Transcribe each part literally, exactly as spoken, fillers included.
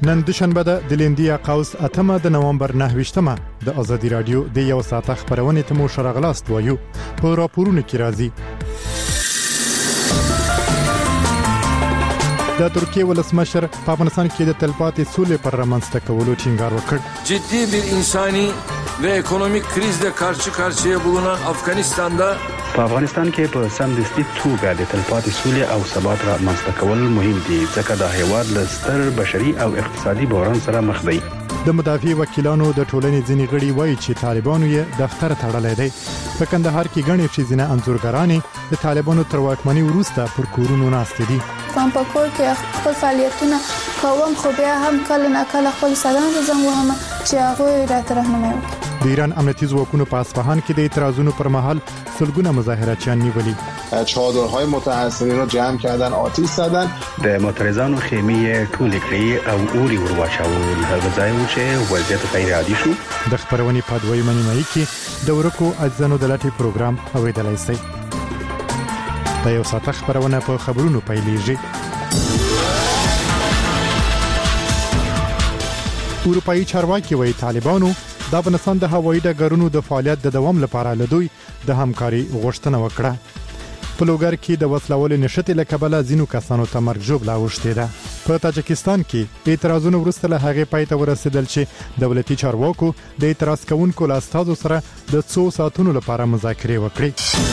نن دوشنبه ده د لیندیا قوس اتمه د نومبر نهه د ازادي رادیو د یو ساعت خبرونه ته مو شرغلاست وایو په راپورونو کې راځي. د ترکیه ولسمشر په افغانستان کې د تلپاتې سولې پر رامنځته کولو ټینګار وکړ. جدي bir insani ve ekonomik krizle karşı karşıya bulunan Afganistan'da په افغانستان کې په سمدستي توګه د تلپاتې سولې او ثبات رامنځته کول مهم دي ځکه د هیواد له ستر بشري او اقتصادي بحران سره مخ دی. د مدافع وکیلانو د ټولنې ځینې غړي وایي چې طالبانو یې دفتر تړلی دی. په کندهار کې ګڼې ښځینه انځورګرانې د طالبانو تر واکمنۍ وروسته پر کورونو ناستې دي. کوم په کور کې خپل فعالیتونه کوم خو بیا هم کله نه کله خپل سلام زم وهم چې هغه راته راهنمایي وکړي. د ایران امنیتي ځواکونو په اصفهان کې د اعتراضونو پر مهال سلګونه مظاهراتچیان نیولي. چادرهای متحصنین را جمع کردن، آتش زدن. د معترضانو خیمې ټولې کړې او اوري ورواچول. هغه ځای و چې وضعیت غیر عادي شو. د خبرونې په دویمه نیمایي کې د ورکو اجزانو د لټې پروګرام اوریدلای شئ. دا یو ساعت خبرونه په خبرونو پیلېږي. اروپایي چارواکي وایي طالبانو د افغانستان د هوایي ډګرونو د فعالیت د دوام لپاره له دوی د همکاري غوښتنه وکړه. په لوګر کې د وسلوالې نشټې له کبله ځینو کسانو ته مرګ ژوبله اوښتې ده. په تاجکستان کې اعتراضونه وروسته له هغې پای ته ورسېدل چې دولتي چارواکو د اعتراض کوونکو له استازو سره د څو ساعتونو لپاره مذاکرې وکړې.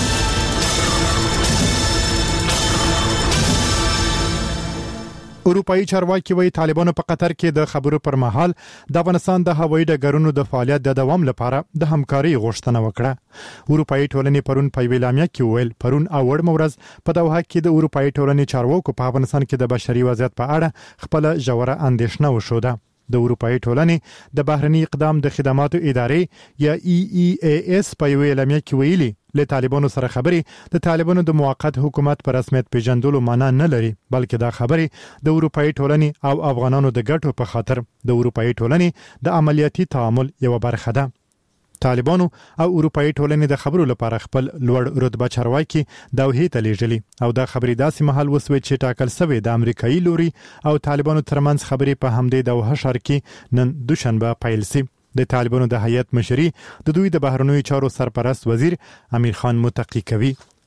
اروپایي چارواکي وایي طالبانو په قطر کې د خبرو پر مهال د افغانستان د هوایي ډګرونو د فعالیت د دوام لپاره د همکاري غوښتنه وکړه. اروپایي ټولنې پرون په اعلامیه کې ویل پرون اوړ مورز په دوحه کې د اروپایي ټولنې چارواکو په افغانستان کې د بشري وضعیت په اړه خپل ژوره اندېښنه وښوده. د اروپایي ټولنې د بهرني اقدام د خدماتو ادارې یا ای ای ای اس په یو اعلامیه کې ویلي له طالبانو سره خبرې د طالبانو د موقت حکومت پر رسمیت پیژندلو معنا نه لري بلکې دا خبرې د اروپایي ټولنې او افغانانو د ګټو په خاطر د اروپایي ټولنې د عملیاتي تعامل یو برخه ده. طالبانو او اروپایي ټولنې د خبرو لپاره خپل لوړ رتبه چارواکي دوحې ته لیږلي او دا خبرې داسې مهال وسوي چې ټاکل شوی د امریکایي لوري او طالبانو ترمنځ خبرې په همدې دوحه ښار کې نن دوشنبه پیل شي. د طالبانو د هیئت مشري د دوی د بهرنیو چارو سرپرست وزیر امیر خان متقی کوي.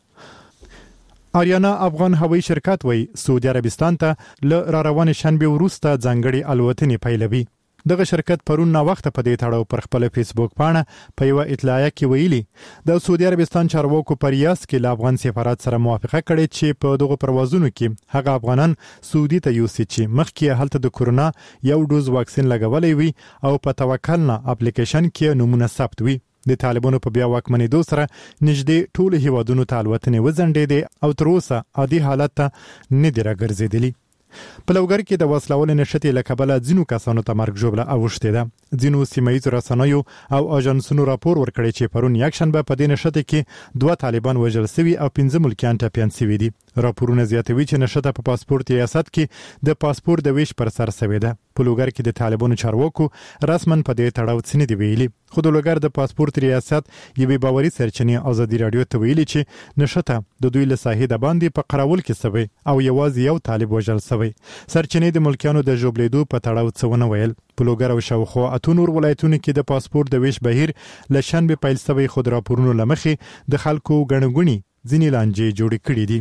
آریانا افغان هوایي شرکت وایي سعودي عربستان ته له را روانې شنبې وروسته ځانګړي الوتنې پیلوي. دغه شرکت پرون نا وخت په دې تړاو پر خپل فیسبوک پاڼه په یو اطلاعیه کې ویلي د سعودي عربستان چارواکو په ریاض کې له افغان سفارت سره موافقه کړې چې په دغه پروازونو کې هغه افغانان سعودي ته یوسي چې مخکې هلته د کورونا یو ډوز واکسین لګولې وي او په توکل نه اپلیکیشن کې نمونه ثبت وي. د طالبانو په بیا واکمنېدو سره نږدې ټول هیوادونو ته الوتنې وځنډېدې او تر اوسه عادي حالت ته نه دي راګرځېدلي. په لوګر کې د وسلوالې نشټې له کبله ځینو کسانو ته مرګ ژوبله اوښتې ده. ځینو سیمه‌ییزو رسنیو او اژانسونو راپور ورکړی چې پرون یکشنبه په دې نشټې کې دوه طالبان وژل شوي او پنځه ملکیان ټپیان شوي دي. راپورونه زیاتوي چې نشټه په پاسپورت ریاست کې د پاسپورت د ویش پر سر شوې ده. په لوګر کې د طالبانو چارواکو رسمن په دې تړاو څه نه دی ویلي. خو د لوګر د پاسپورت ریاست یوې باوري سرچینې ازادي رادیو ته ویلي چې نشټه د دوی له ساحې د باندې په قراول کې شوی او یوازې یو طالب وژل شوی. سرچینې د ملکیانو د ژوبلېدو په تړاو څه ونه ویل. په لوګر او شاوخوا اته نور ولایتونو کې د پاسپورت د ویش بهیر له شنبې پیل شوی خو د راپورونو له مخې د خلکو ګڼګوني ځینې لانجې جوړې کړې دي.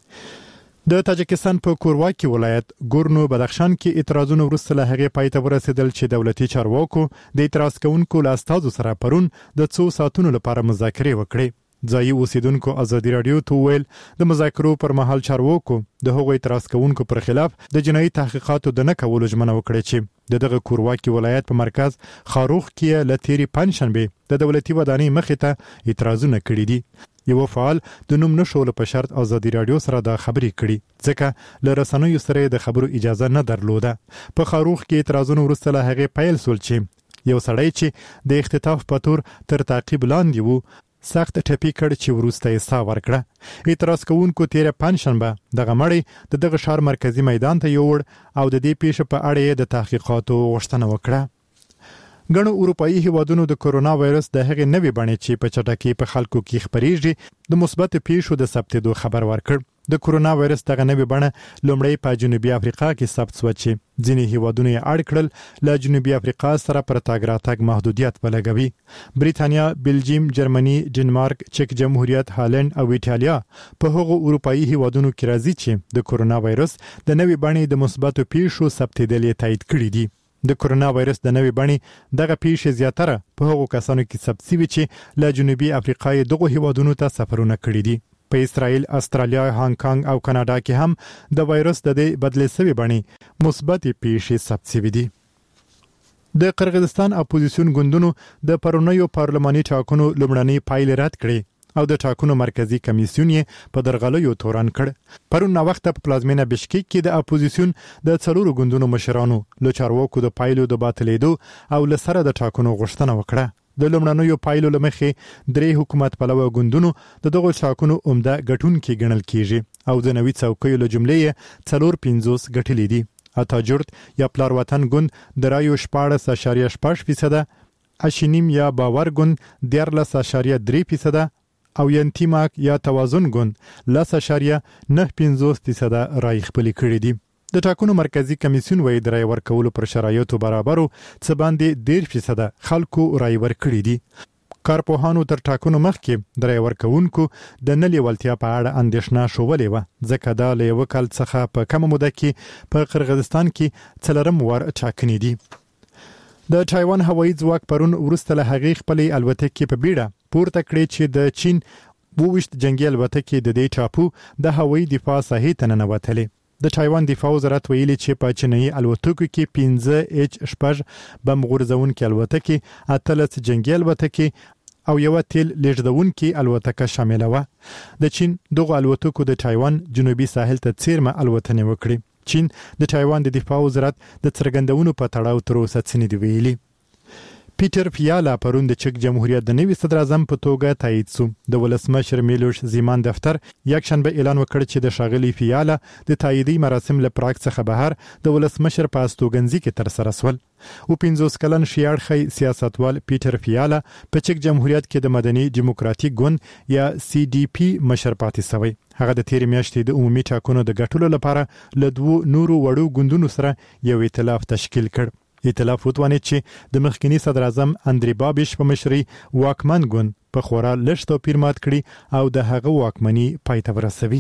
د تاجکستان په کورواکي ولایت ګورنو بدخشان کې اعتراضونه وروسته له هغې پای ته ورسېدل چې دولتي چارواکو د اعتراض کوونکو له استازو سره پرون د څو ساعتونو لپاره مذاکرې وکړې. ځایي اوسیدونکو ازادي رادیو ته ویل د مذاکرو پر مهال چارواکو د هغو اعتراض کوونکو پر خلاف د جنایي تحقیقاتو د نه کولو ژمنه وکړه چې د دغه کورواکي ولایت په مرکز خاروخ کې له تیرې پنجشنبې د دولتي ودانۍ مخې ته اعتراضونه کړي دي. یو فعال د نوم نشولو په شرط ازادي رادیو سره دا خبرې کړي ځکه له رسنیو سره د خبرو اجازه نه درلوده. په خاروخ کې اعتراضونه وروسته له هغې پیل شول چې یو سړی چې د اختطاف په تور تر تعقیب لاندې و سخت ټپي کړ چې وروسته یې ساه ورکړه. اعتراض کوونکو تیره پنجشنبه دغه مړی د دغه ښار مرکزي میدان ته یوړ او د دې پیښې په اړه یې د تحقیقاتو غوښتنه وکړه. ګڼو اروپایي هیوادونو د کورونا وایرس د هغې نوې بڼې چې په چټکۍ په خلکو کې خپریږي د مثبت پیښو د ثبتېدو خبر ورکړ. د کورونا وایرس دغه نوې بڼه لومړی په جنوبي افریقا کې ثبت شو چې ځینې هیوادونه یې اړ کړل له جنوبي افریقا سره پر تاګ راتګ محدودیت ولګوي. بریتانیا، بلجیم، جرمني، ډنمارک، چک جمهوریت، هالند او ایټالیا په هغو اروپאי هیوادونو کې راځي چې د کورونا وایرس د نوې بڼې د مثبتو پیښو ثبتېدل یې تایید کړي دي. د کورونا وایرس د نوې بڼې دغه پیښې زیاتره په هغو کسانو کې ثبت شوي چې له جنوبي افریقا دغه هیوادونو ته سفرونه کړي دي. په اسرائیل، استرالیا، هانګ کانګ او کاناډا کې هم د وایرس د دې بدلې شوی بڼې مثبت پیښې ثبت شوي دي. د قرغیزستان اپوزیسیون ګوندونو د پرونیو پارلماني ټاکنو لومړنۍ پایلې رد کړې او د ټاکنو مرکزی کمیسیون یې په درغلیو تورن کړ. پرون وخت په پلازمینه بشکیک کې د اپوزیسیون د څلورو ګوندونو مشرانو له چارواکو د پایلو د باطلېدو او لسره د ټاکنو غوښتنه وکړه. د لومړنیو پایلو لمخې درې حکومت پلوه ګوندونو د دغو ټاکنو عمده ګټونکي ګڼل کیږي او د نوي څوکیو له جملې څلور پنځوس ګټلې دي. اتاجورت یا پلار وطن ګوند د رایو شپاړس اشاریه شپږ فیصده، اشینیم یا باور ګوند دیارلس اشاریه درې فیصده او ینتیماک یا توازن ګوند لس اشاریه نه پنځوس فیصده رای خپل کړي دي. د ټاکنو مرکزی کمیسیون وایي د رای ورکولو پر شرایطو برابرو څه باندې ډیر فیصده خلکو رای ورکړي دي. کارپوهانو تر ټاکنو مخکې د رای ورکوونکو د نه لیوالتیا په اړه اندېښنه شولې وه، ځکه دا له یو کال څخه په کمه موده کې په قرغیزستان کې څلورم وار ټاکنې دي. د تایوان هوایي ځواک پرون وروسته له هغې خپلې الوتکې په بیړه پورته کړې چې د چین وویشت جنگي الوتکې د دې ټاپو د هوایي دفاع ساحې ته ننوتلې. د تایوان دفاع وزارت ویلي چې په چینایي الوتکو کې پنځه ایچ شپږ بم غورځونکي الوتکې، اتلس جنگي الوتکې او یو تیل لیږدونکي الوتکه شامل و. د چین دغه الوتکو د تایوان جنوبي ساحل ته څیرمه الوتنې وکړي. چین د تایوان د دفاع وزارت د څرګندونو په تړاو تر اوسه څه نه دی ویلي. پیټر فیالا پرون د چک جمهوریت د نوي صدر اعظم په توګه تایید شو. د ولسمشر میلوش زیمان دفتر یک شنبه اعلان وکړ چې د شاغلي فیالا د تاییدي مراسم له پراګ څخه بهر د ولسمشر په استوګنځي کې تر سره شول. او پنځوس کلن شیاړخی سیاستوال پیټر فیالا په چک جمهوریت کې د مدني دیموکراتیک ګوند یا سی ډي پی مشر پاتې شوی. هغه د تیر میاشتې د عمومي ټاکنو د ګټلو لپاره له دوو نورو وړو ګوندونو سره یو ائتلاف تشکیل کړ. ائتلاف وتوانید چې د مخکنی صدر اعظم اندری بابیش په مشرۍ واکمن ګوند په خورا لږ توپیر مات کړي او د هغه واکمني پای ته ورسوي.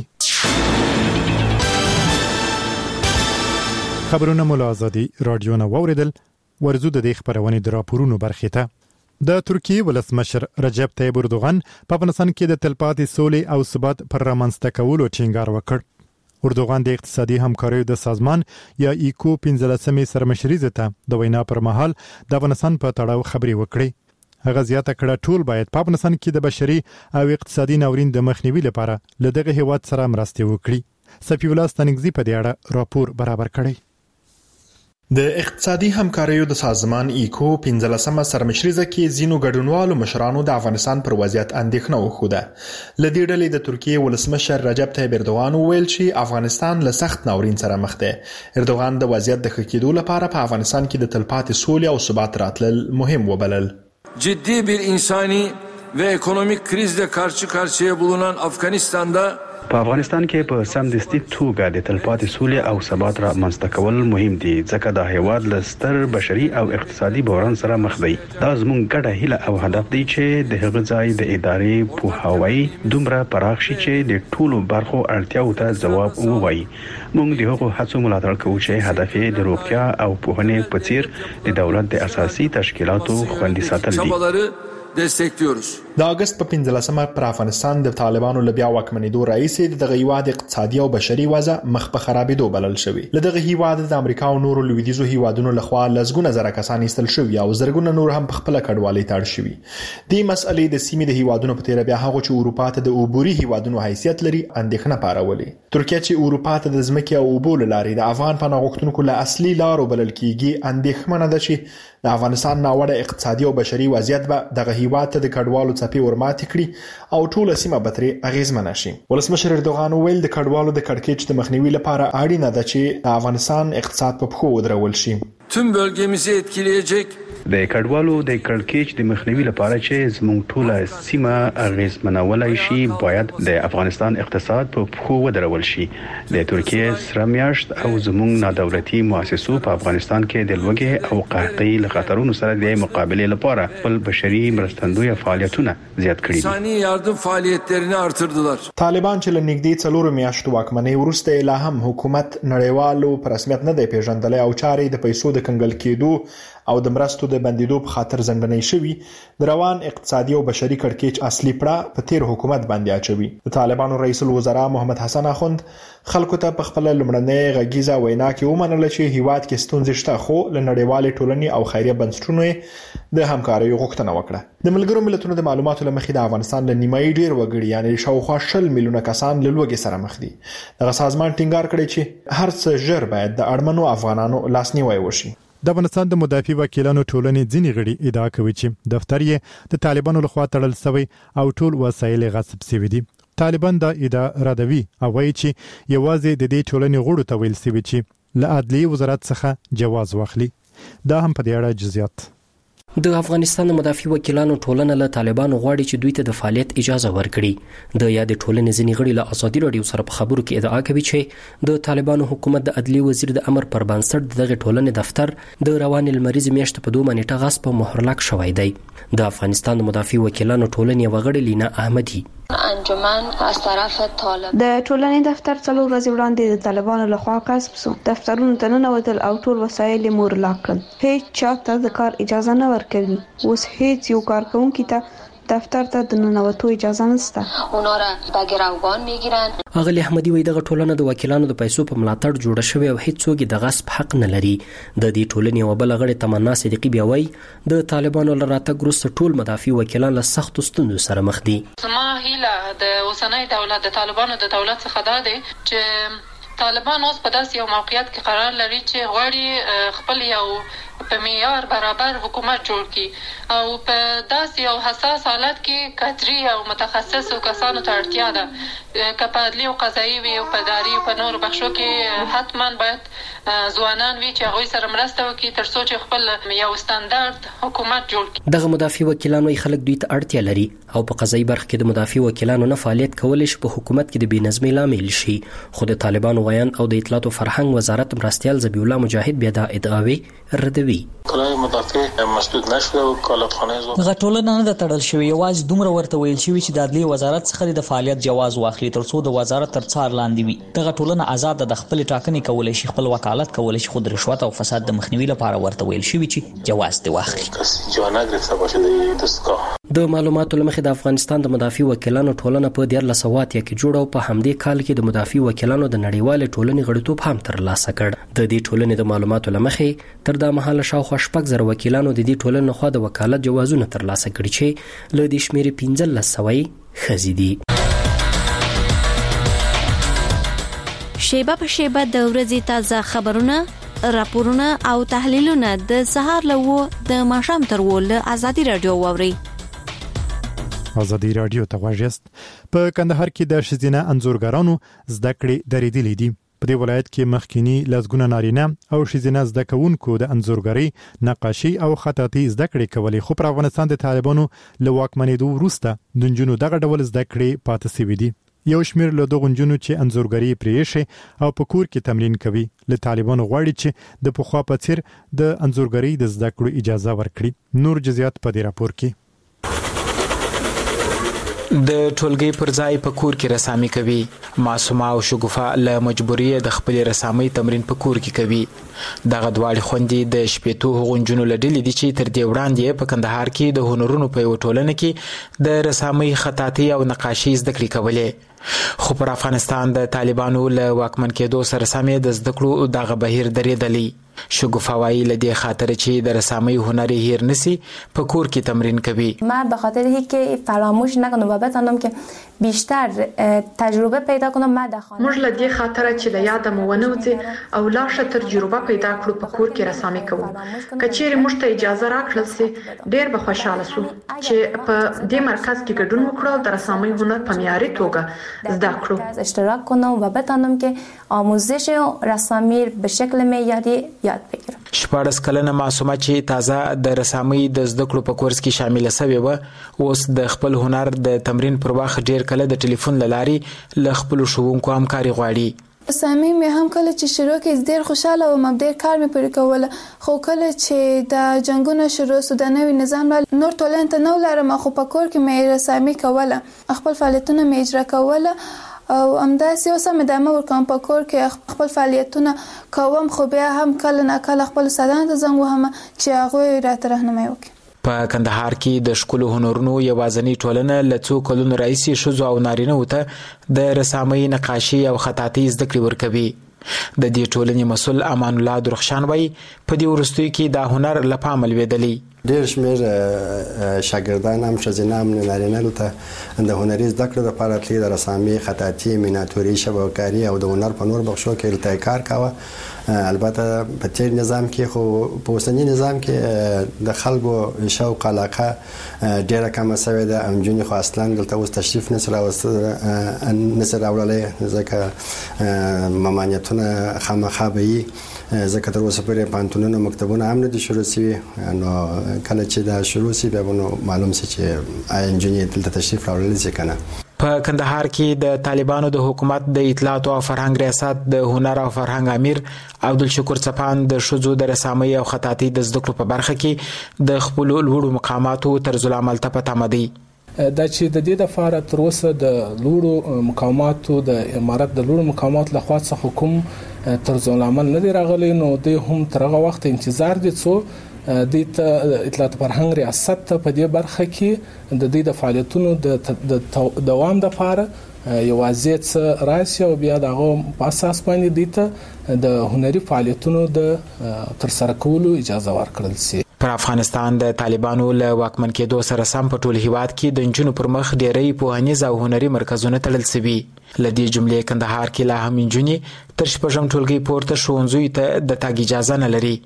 خبرونه مو له آزادي رادیو نه واوریدل. ورزو د دې خبرونې د راپورونو برخې ته. د ترکیې ولسمشر رجب طیب اردوغان په افغانستان کې د تلپاتې سولې او ثبات پر رامنځته کولو ټینګار وکړ. اردوغان د اقتصادي همکاریو د سازمان یا ایکو پنځلسمې سرمشري ته د وینا پر مهال د افغانستان په تړاو خبرې وکړې. هغه زیاته کړه ټول باید په افغانستان کې د بشري او اقتصادي ناورین د مخنیوي لپاره له دغه هیواد سره مرسته وکړي. صفی الله ستانګزی په دې اړه راپور برابر کړی. د اقتصادي همکاریو د سازمان ایکو پنځلسمه سرمشریزه کې ځینو ګډونوالو مشرانو د افغانستان پر وضعیت اندېښنه وښوده. له دې ډلې د ترکیې ولسمشر رجب طیب اردوغان وویل چې افغانستان له سخت ناورین سره مخ دی. اردوغان د وضعیت د ښه کېدو لپاره په افغانستان کې د تلپاتې سولې او ثبات راتلل مهم وبلل. Ciddi bir insani ve ekonomik krizle karşı karşıya bulunan Afganistan'da په افغانستان کې په سمدستي توګه د تلپاتې سولې او ثبات را منځته کول مهم دي، ځکه دا هیواد له ستر بشري او اقتصادي بحران سره مخ دی. دا زموږ ګډه هیله او هدف دی چې د هغه ځای د ادارې پوهاوی دومره پراخ شي چې د ټولو برخو اړتیاو ته ځواب ووایي. موږ د هغو هڅو ملاتړ کوو چې هدف یې د روغتیا او پوهنې په څیر د دولت د اساسي تشکیلاتو خوندي ساتل دي. destekliyoruz. د اگست په پنځلسمه پر افغانستان د طالبانو له بیا واکمنېدو راهیسې دغه هیواد اقتصادي او بشري وضع مخ په خرابېدو بلل شوی. له دغه هیواد د امریکا او نورو لویدیځو هیوادونو لخوا لسګونه زره کسان ایستل شوي او زرګونه نور هم په خپل کډوالۍ ته اړ شوي. دې مسئلې د سیمې د هیوادونو په تیر بیا هغه چې اروپا ته د عبوري هیوادونو حیثیت لري اندېښنه پارولې. ترکیه چې اروپا ته د ځمکې او اوبو له لارې د افغان پناه غوښتونکو له اصلي لارو بلل کیږي اندېښمنه ده چې د افغانستان ناوړه اقتصادي او بشري وضعیت به دغه هیواد ته د کډوالو څپې ورماتې کړي او ټوله سیمه به ترې اغېزمنه شي. ولسمشر اردوغان وویل د کډوالو د کړکېچ د مخنیوي لپاره اړینه ده چې د افغانستان اقتصاد په پښو ودرول شي. Tüm bölgemizi etkileyecek د کډوالو د کړکېچ د مخنیوي لپاره چې زموږ ټوله سیمه اغیزمنولای شي باید د افغانستان اقتصاد په پخو ودرول شي. د ترکیه سره میاشت او زموږ نادولتي مؤسسو په افغانستان کې د لوږې او قحطۍ له خطرونو سره د مقابله لپاره خپل بشري مرستندوی فعالیتونه زیات کړي دي. İnsani yardım faaliyetlerini artırdılar. طالبان چې لنګدي څلور میاشتو واکمنۍ وروسته لا هم حکومت نړیوالو په رسمیت نه دی پیژندلی او چارې د پیسو د کنګل کېدو او د مرستو د بندیدو په خاطر زندنۍ شوي، د روان اقتصادي او بشري کړکېچ اصلي پړه په تیر حکومت باندې اچوي. د طالبانو رئیس الوزرا محمد حسن اخوند خلکو ته په خپل لمړنۍ غږیزه وینا کې ومنله چې هیواد کې ستونزې شته، خو له نړیوالې ټولنې او خیریه بنسټونو د همکارۍ غوښتنه وکړه. د ملګرو ملتونو د معلوماتو له مخې د افغانستان له نیمایي ډیر وګړي یعنی شاوخوا شل میلیونه کسان له لوږې سره مخ دي. دغه سازمان ټینګار کړی چې هر څه ژر باید د اړمنو افغانانو لاسنیوی وشي. د افغانستان د مدافع وکیلانو ټولنې ځینې غړي ادعا کوي چې دفتر یې د طالبانو لخوا تړل شوی او ټول وسایل غصب شوي دي. طالبان دا ادعا ردوي او وایي چې یوازې د دې ټولنې غړو ته ویل شوی چې له عدلي وزارت څخه جواز واخلي. دا هم په دې اړه جزئیات. د افغانستان د مدافع وکیلانو ټولنه له طالبانو غواړي چې دوی ته د فعالیت اجازه ورکړي. د یاد ټولنې ځینې غړي له ازادي راډیو سره په خبرو کې ادعا کوي چې د طالبانو حکومت د عدلي وزیر د امر پر بنسټ دغه ټولنې دفتر د روان لمریز میاشت په دوه نیټه غصب او مهرلاک شوی دی. د افغانستان د مدافع وکیلانو ټولنې وغړي لینا احمدی انجمن از طرف طالب د ټولنې دفتر څلور ورځې وړاندې د طالبانو لخوا غصب شو. دفترونو ته ننوتل او ټول وسایل مهرلاک کړل. هیڅ چاته د کار اجازه نه ورکوي. اوس هیڅ یو کارکونکي ته دفتر ته د ننوتو اجازه نشته. اونا را به گروگان میگیرن. اغلی احمدی وایي دغه ټولنه د وکیلانو د پیسو په ملاتړ جوړه شوې او هیڅ څوک د غصب حق نه لري. د دې ټولنې یوه بله غړې تمنا صدیقي بیا وایي د طالبانو له راتګ وروسته ټول مدافع وکیلان له سختو ستونزو سره مخ دي. زما هیله د اوسنۍ دولت د طالبانو د دولت څخه دا دی چې طالبان اوس په داسې یو موقعیت کې قرار لري چې غواړي خپل یو په معیار برابر حکومت جوړ کړي او په داسې یو حساس حالت کې کادري او متخصصو کسانو ته اړتیا ده. که په عدلي او قضایي وي او په اداري او په نورو بخشو کې حتما باید ځوانان وي چې هغوی سره مرسته وکړي تر څو چې خپل یو ستاندرد حکومت جوړ کړي. دغه مدافع وکیلان وايي خلک دوی ته اړتیا لري او په قضایي برخه کې د مدافع وکیلانو نه فعالیت کولی شي په حکومت کې د بېنظمۍ لامل شي. خو د طالبانو ویاند او د اطلاعات او فرهنګ وزارت مرستیال ذبیح الله مجاهد بیا دا ادعاوې ردوي. کله مدافع مسدود نشو او کالتخانه زو دغه ټولنه نه تړل شوی، یوازې دومره ورته ویل شوی چې د عدلي وزارت څخه د فعالیت جواز واخلي تر څو د وزارت تر څار لاندې وي. دغه ټولنه آزاد د خپل ټاکنې کولای شي، خپل وکالت کولای شي، خو د رشوت او فساد د مخنیوي لپاره ورته ویل شوی چې جواز دی واخلي. د معلوماتو لمخې د افغانستان د مدافع وکیلانو ټولنه په دیارلس سوه اتیا کې جوړه او په همدې کال کې د مدافع وکیلانو د نړیوالې ټولنې غړیتوب هم ترلاسه کړ. د دې ټولنې د معلوماتو لمخې تر دا مهاله شاوخوا شپږ زره وکیلانو د دې ټولنې لخوا د وکالت جوازونه ترلاسه کړي چې له دې شمېرې پنځلس سوه ښځې دي. شیبه په شیبه د ورځې تازه خبرونه، راپورونه او تحلیلونه د سهار له وو د ماښام تر وو له ازادي راډیو واورئ. ازادي راډیو ته غواړئ. په کندهار کې د ښځینه انځورګرانو زده کړې درېدلې دي. په دې ولایت کې مخکینی لسګونه نارینه او ښځینه زده کوونکو د انځورګرۍ، نقاشي او خطاطي زده کړې کولې، خو پر افغانستان د طالبانو له واکمنېدو وروسته د نجونو دغه ډول زده کړې پاتې شوې دي. یو شمېر له دغو نجونو چې انځورګرۍ پرېښې او په کور کې تمرین کوي له طالبانو غواړي چې د پخوا په څېر د انځورګرۍ د زده کړو اجازه ورکړي. نور جزئیات په دې راپور کې. د ټولګي پر ځای په کور کې رسامي کوي. معصومه او شګوفه له مجبوري د خپل رسامۍ تمرین په کور کې کوي. دغه دواړې خوندې د شپېتو هغو نجونو له ډلې دي چې تر دې وړاندې په کندهار کې د هنرونو په یوه ټولنه کې د رسامۍ، خطاطي او نقاشي زده کړې کولې. خو پر افغانستان د طالبانو له واکمن کېدو سره سمې د زده کړو دغه بهیر درېدلی. شګوفه وایي له دې خاطر چې د رسامۍ هنر هیر نسی په کور کې تمرین کوي. من به خاطر اینکه فراموش نکنم و بتونم که بیشتر تجربه پیدا کنم ما در خانه. موږ له دې خاطر چې له یاده مو ونوځي او لا ښه تجربه پیدا کړو په کور کې رسامي کوو. که چیرې موږ ته اجازه راکړل سي ډېر به خوشاله سو چې په دې مرکز کې ګډون وکړو د رسامۍ هنر په معیاري توګه زده کړو. اشتراک کنم و بتونم که آموزش رسامی به شکل معیاری یاد بگیرم. شپږ کلنه معصومه چې تازه د رسامۍ د زده کړو په کورس کې شامل شوې و اوس د خپل هنر د تمرین پر وخت ډیر کله د ټلیفون لارې له خپل ښوونکو همکاري غواړي. سامي مې هم کله چې شروع کې ډېر خوشاله وم، ډېر کار مې پرې کوله، خو کله چې د جنگونو شروع سو د نوي نظام نور ټولنې ته نو لارم، خو په کور کې مې رسامي کوله، خپل فعالیتونه مې اجرا کوله او همداسې اوس هم ادامه ورکوم. په کور کې خپل فعالیتونه کوم، خو بیا هم کله نه کله خپل استادانو ته زنګ وهم چې هغوی راته راهنمایي وکړي. په کندهار کې د ښکلو هنرونو یوازینۍ ټولنه له څو کلونو راهیسې ښځو او نارینه‌وو ته د رسامۍ، نقاشي او خطاطۍ زده کړې ورکوي. د دې ټولنې مسؤل امان الله درخشان وایي په دې وروستیو کې دا هنر له پامه لوېدلی. ډېر شمېر شاګردان هم ښځینه هم نارینه ته د هنري زده کړو لپاره تلي، د رسامۍ، خطاطي، میناتوري، شبکاري او د هنر په نور بخشو کې التای کار کاوه. البته په تیر نظام کې خو په اوسنی نظام کې د خلکو شوق علاقه ډېره کمه شوې ده. نجونې خو اصلا دلته اوس تشریف نه سره راوړلی، ځکه ممانعتونه خامخا به وي، ځکه تر اوسه پورې پوهنتونونه مکتبونه هم نه دي شروع شوي. نو کله چې دا شروع شي بیا به نو معلوم شي چې آیا نجونې دلته تشریف راوړلی شي که نه. په کندهار کې د طالبانو د حکومت د اطلاعات او فرهنګ ریاست د هنر او فرهنګ امیر عبدالشکور څپان د ښځو د رسامۍ او خطاطۍ د زده کړو په برخه کې د خپلو لوړو مقاماتو طرز العمل ته په تمه دی. دا چې د دې لپاره تر اوسه د لوړو مقاماتو د امارت د لوړو مقاماتو لخوا څخه کوم طرز العمل نه دی راغلی، نو دوی هم تر هغه وخت انتظار دي څو د اطلاعات فرهنګ ریاست ته په دې برخه کې د دې د فعالیتونو د دوام لپاره یوازې څه راشي او بیا دغه په اساس باندې دوی ته د هنري فعالیتونو د ترسره کولو اجازه ورکړل شي. پر افغانستان د طالبانو له واکمن کېدو سره سم په ټول هیواد کې د نجونو پر مخ ډېری پوهنیز او هنري مرکزونه تړل شوي. له دې جملې کندهار کې لا هم نجونې تر شپږم ټولګي پورته ښوونځیو ته د تګ اجازه نه لري.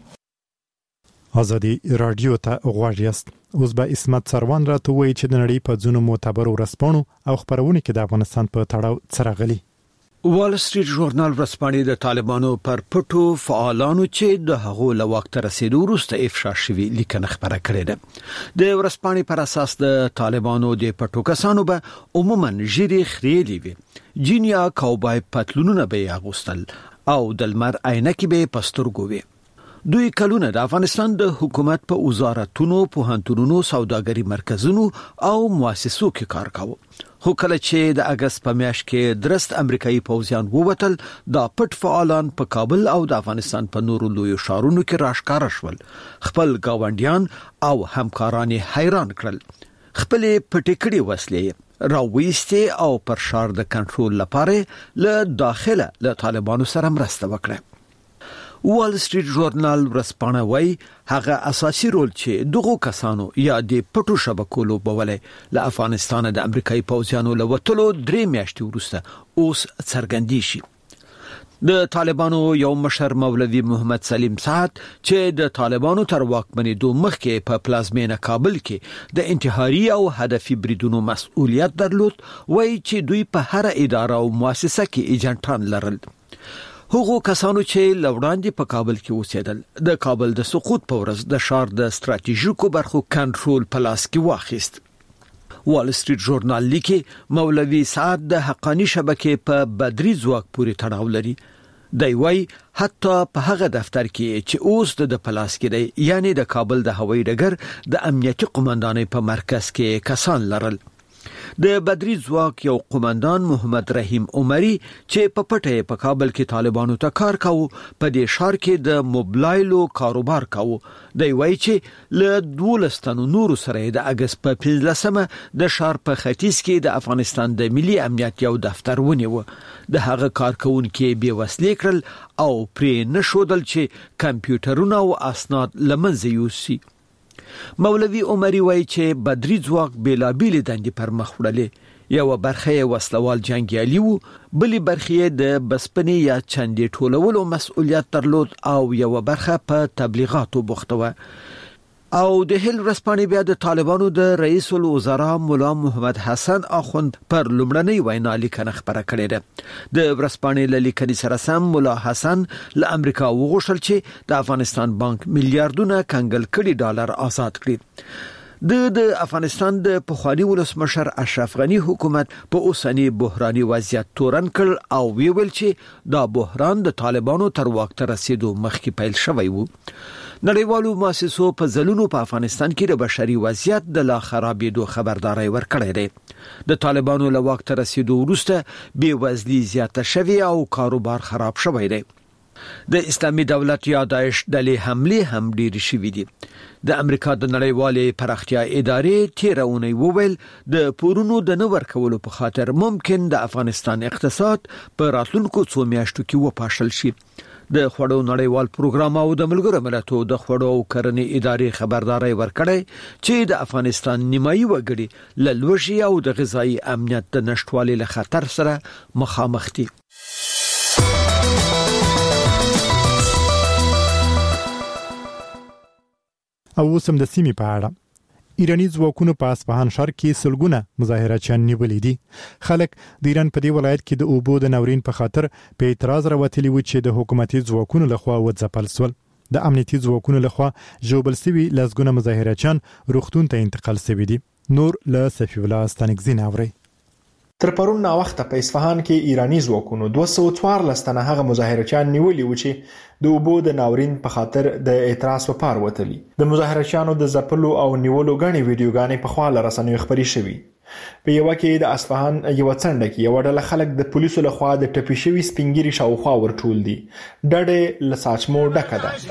ازادي رادیو ته غواړئ یاست. اوس به اسمت سروان راته وایي چې د نړۍ په ځینو معتبرو ورځپاڼو او خپرونو کې د افغانستان په تړاو څه راغلي. وال سټریټ ژورنال ورځپاڼې د طالبانو پر پټو فعالانو چې د هغو له وخت رسیدو وروسته افشا شوي لیکنه خبره کړې ده. د ورځپاڼې پر اساس د طالبانو د پټو کسانو به عموما ژیرې خریلې وي، جینیا کوبای پتلونونه به اغوستل او د لمر عینکې به پسترګو وي. دوی کلونه د افغانستان د حکومت په وزارتونو، پوهنتونونو، سوداګري مرکزونو او مؤسسو کې کار کاوه. خو کله چې د اگست په میاشت کې درست امریکایي پوځیان ووتل، دا پټ فعالان په کابل او د افغانستان په نورو لویو ښارونو کې راښکاره شول. خپل گاونډیان او همکاران حیران کړل. خپلې پټې کړې وسلې راوېستې او پر ښار د کنټرول لپاره له داخله له طالبانو سره مرسته وکړه. وال سټریټ ژورنال ورځپاڼه وايي هغه اساسي رول چې دغه کسانو یا د پټو شبکو لوبولې له افغانستان د امریکایي پوځیانو له وټلو درې میاشتې وروسته اوس څرګندي شي. د طالبانو یو مشر مولوي محمد سلیم سعد چې د طالبانو تر واکمنېدو مخکې په پلازمینه کابل کې د انتحاري او هدفي بریدونو مسؤلیت درلود، وایي چې دوی په هر اداره او مؤسسه کې ایجنټان لرل. هغو کسانو چې لوړاندې په کابل کې اوسېدل د کابل د سقوط په ورځ د ښار د ستراتیژیکو برخو کنټرول په لاس کې واخیست. وال سټریټ ژورنال لیکي مولوي سعد د حقانی شبکې په بدري ځواک پورې تړاو لري. دی وايي حتی په هغه دفتر کې چې اوس د پلاس کې دی، یعنی د کابل د هوایي ډګر د امنیتي قومندانۍ په مرکز کې کسان لرل. د بدري ځواک یو قومندان محمد رحیم عمری چې په پټه په کابل کې طالبانو ته کار کاوه، په دې ښار کې د موبایلو کاروبار کاوه. دی وایي چې له دولستانو نورو سره د اگست په پنځلسمه د ښار په ختیځ کې د افغانستان د ملي امنیت یو دفتر ونیو. د هغه کارکونکو بې وسلې کړل او پرې نشودل چې کمپیوټرونه او اسناد لمنځه یوسي. مولوي عمری وایي چې بدري ځواک بېلابېلې دندې پر مخ وړلې. یو برخه یې وسلوال جنګیالي وو، بلې برخه یې د بسپنې یا چندې ټولولو مسؤلیت درلود او یو برخه په تبلیغاتو بوخته وه. او د هل ورسپانې بیا د طالبانو د رئیس الوزرا مولا محمد حسن اخوند پر لومړنۍ وینا لیکنه خبره کړې ده. د ورسپانې له لیکنې سره سم مولا حسن له امریکا وغوښتل چې د افغانستان بانک میلیارډونه کنګل کړي ډالر آزاد کړي. د د افغانستان د پخوانی ولسمشر اشرف غنی حکومت په اوسنی بحراني وضعیت تورن کړ او ویل چې دا بحران د طالبانو تر واک ته رسیدو مخکې پیل شوی وو. نړیوالو مؤسسو په ځلونو په افغانستان کې د بشري وضعیت د لا خرابېدو خبرداري ورکړې ده. د طالبانو له واک ته رسیدو وروسته بې وزلي زیاته شوې او کاروبار خراب شوی دی. د اسلامي دولت یا داعش ډلې حمله هم ډېر شوې دي. د امریکا د نړیوالې پراختیا ادارې تیرونی وویل د پورونو د نور کولو په خاطر ممکن د افغانستان اقتصاد په راتلونکو څو میاشتو کې وپاشل شي. د خوړو نړیوال پروګرام او د ملګرو ملتونو د خوړو او کرنې ادارې خبرداري ورکړې چې د افغانستان نیمایي وګړي له لوږې او د غذایی امنیت د نشټوالي له خطر سره مخامخ دي. او اوسم د سیمې په اړه ایرانی ځواکونو په اصفهان ښار کې سلګونه مظاهرچیان نیولې دي. خلک د ایران په دې ولایت کې د اوبو د ناورین په خاطر په اعتراض راوتلي و چې د حکومتي ځواکونو لخوا وځپل سول. د امنیتي ځواکونو لخوا جوبل سوي لسګونه مظاهرچیان روغتون ته انتقال شوي دي. نور له صفی الله ستانکزین اوري. تر پرون نا وخت په اصفهان کې ایرانی ځواکونو دوه سوه څوارلس تنه هغه مظاهرچیان نیولي و چې د اوبو د ناورین په خاطر د اعتراض په پار وتلي. د مظاهرچیانو د ځپلو او نیولو غني ویډیوګانې په خواله رسنیو خبري شوي. په یو کې د اصفهان یو څنډه کې یو ډله خلک د پولیسو لخوا د ټپي شوي سپینګيري شاوخوا ورټول دي. ډډه لساچمو ډکه ده.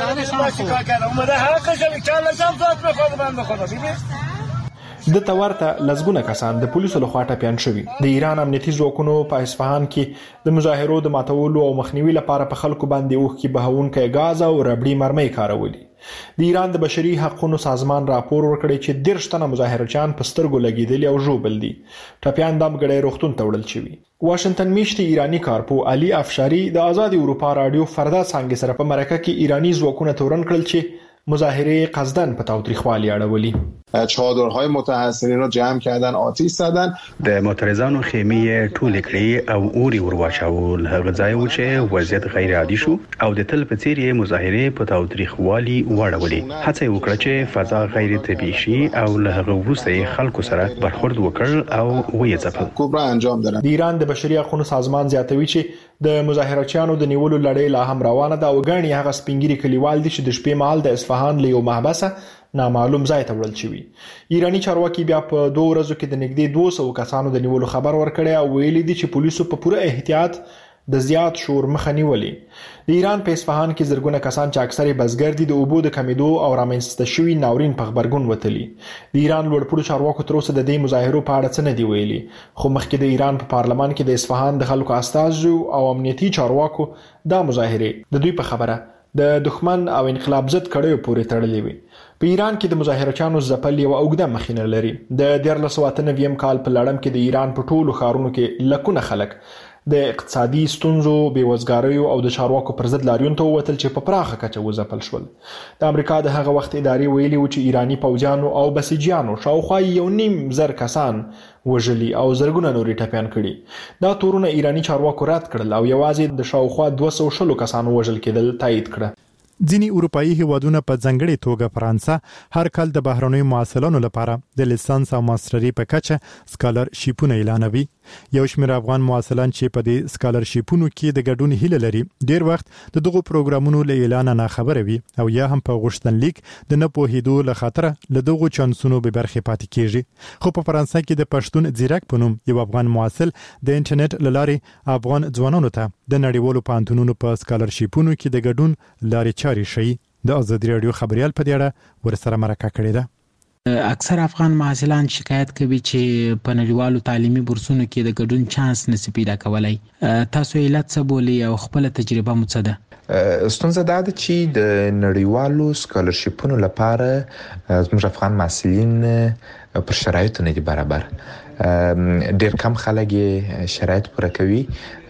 د تورته لزګونه کسان د پولیسو لخوا ټپيان شوي. د ایران امنیتي ځواکونو په اصفهان کې د مظاهرو د ماتولو او مخنیوي لپاره په خلکو باندې اوخ کې بهونکې غاز او ربړي مرمۍ کارولي. د ایران د بشري حقوقو سازمان راپور ورکړی چې دیرش تنه مظاهرچیان په سترګو لګیدلي او ژوبل دي. ټپيان د امګړې روغتون ته وړل شوي. واشنگټن میشتي ایرانی کارپو علي افشاری د آزاد اروپا رادیو فردا څنګه سره په مرکه کې ایرانی ځواکونه تورن کړل چې مظاهره قصدن په تاوتریخوالي اړولي. چادرهای متحصنین رو جمع کردن، آتش زدن. د معترضانو خیمه ټول کړي او اوري ورواچول. هغه ځای و چې وضعیت غیر عادي شو او د تل په څیر مظاهره په تاوتریخوالي وړولې. هڅه وکړه چې فضا غیر طبيعي شي او له هغه وروسته خلکو سره برخورد وکړ او ویې ځپل. کبرا انجام دادن. د ایران د بشري حقوقو سازمان زیاتوي چې د مظاهرچیانو د نیولو لړۍ لا هم روانه ده او غاڼي هغه سپینګيري کلیوال دي چې د شپې مهال د اصفهان له یو محبسه نامعلوم ځای ته وړل شوی. ایرانی چارواکي بیا په دوه ورځو کې د نږدې دوه سوه کسانو د نیولو خبر ورکړی او ویلي دي چې پولیسو په پوره احتیاط د زیات شور مخه نیولې. د ایران په اصفهان کې زرګونه کسان چې اکثره بزګر دي د اوبو د کمیدو او رامنځته شوي ناورین په خبرګون وتلي. د ایران لوړپوړو چارواکو تر اوسه د دې مظاهرو په اړه څه نه دی ویلي، خو مخکې د ایران په پارلمان کې د اصفهان د خلکو استازو او امنیتي چارواکو دا مظاهره د دوی په خبره د دښمن او انقلاب ضد کړیو پورې تړلې وي. په ایران کې د مظاهرچیانو ځپل یو اوږده مخینه لري. د دیارلس سوه اته نوي کال په لړم کې د ایران په ټولو ښارونو کې لکونه خلک د اقتصادي ستونزو، بېوزګاریو او د چارواکو پر ضد لاریون ته ووتل چې په پراخه کچه وځپل شول. د امریکا د هغه وخت ادارې ویلي و چې ایرانی پوځیانو او بسیجیانو شاوخوا یو نیم زر کسان وژلي او زرګونه نورې ټپیان کړي. دا تورونه ایرانی چارواکو رد کړل او یوازې د شاوخوا دوه سوه شلو کسانو وژل کېدل تایید کړه. ځینی اروپאי هیوادونه په ځنګړې توګه فرانسه هر کال د بهرنیو معسلانو لپاره د لیسانس او ماسترۍ په کچه سکالرشیپونه اعلانوي. یو شمېر افغان معسلان چې په دې سکالرشیپونو کې د ګډون هیله لري ډیر وخت د دغو پروګرامونو له اعلان نه خبره وي او یا هم په غوښتنلیک د نه پوهېدو له خاطره له دغو چانسونو به برخې پاتې کیږي. خو په فرانسه کې د پښتون ځیرک په نوم یو افغان معسل د انټرنیټ له لارې افغان ځوانانو ته د نړیوالو پوهنتونونو په سکالرشیپونو کې د ګډون لارې چارې ښیي. د ازادي راډیو خبريال په دې اړه ورسره مرکه کړې ده. اکثر افغان محصلان شکایت کوي چې په نړیوالو تعلیمي بورسونو کې د ګډون چانس نشي پیدا کولای. تاسو علت څه بولئ او خپل تجربه مو څه ده؟ ستونزه دا ده چې د نړیوالو سکالرشیپونو لپاره زموږ افغان محصلین پر شرایطو نه دي برابر. ډېر کم خلک شرایط پوره کوي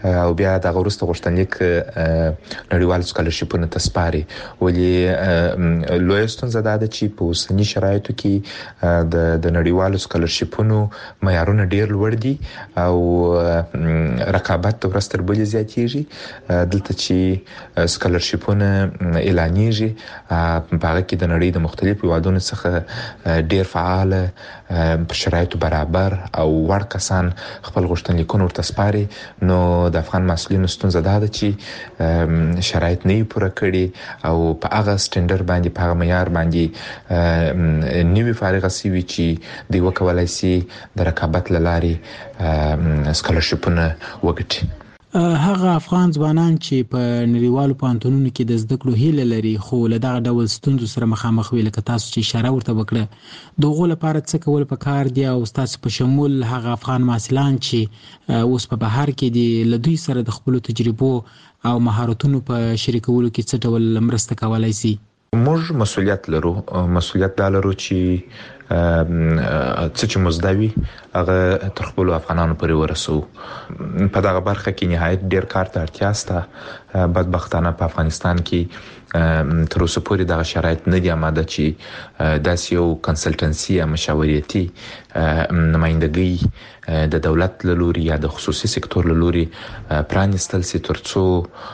او بیا د غوړستو غوښتنلیک نړیوال سکالرشیپونه تسپاري ولې لویستون زده ده چې په اوسنی شرایطو کې د د نړیوالو سکالرشیپونو معیارونه ډیر لوړ دي او رقابت ورستر بلې زیاتېږي دلته چې سکالرشیپونه اعلانېږي په هغه کې د نړۍ د مختلفو هیوادونو څخه ډیر فعال په شرایطو برابر او وړ کسان خپل غوښتنلیکونه ورته سپاري نو د افغان مسؤلینو ستونزه دا ده چې شرایط نه پوره کړي او په هغه سټنډرډ باندې په هغه معیار باندې نیوی فارغ سوي چې دی وکولای شي د رقابت لارې سکالرشیپونه وګټي. هغه افغان ځوانان چې په نړیوالو پوهنتونونو کې د زده کړو هیله لري خو له دغه ډول ستونزو سره مخامخ وي لکه تاسو چې اشاره ورته وکړه د هغو لپاره څه کول پکار دي او ستاسو په شمول هغه افغان محصلان چې اوس په بهر کې دي له دوی سره د خپلو تجربو او مهارتونو په شریکولو کې څه ډول مرسته کولای شي؟ موږ مسؤلیت لرو مسؤلیت دا لرو چې څه چې مزدوي هغه تر خپل افغانانو پورې ورسو. په دغه برخه کې نهایت ډیر کار ته اړتیا شته. بدبختانه په افغانستان کې تر اوسه پورې دغه شرایط نه دي آماده چې داسې یو کنسلټنسي یا مشاورتي نمائندګي د دولت له لوري یا د خصوصي سکتور له لوري پرانستل سي ترڅو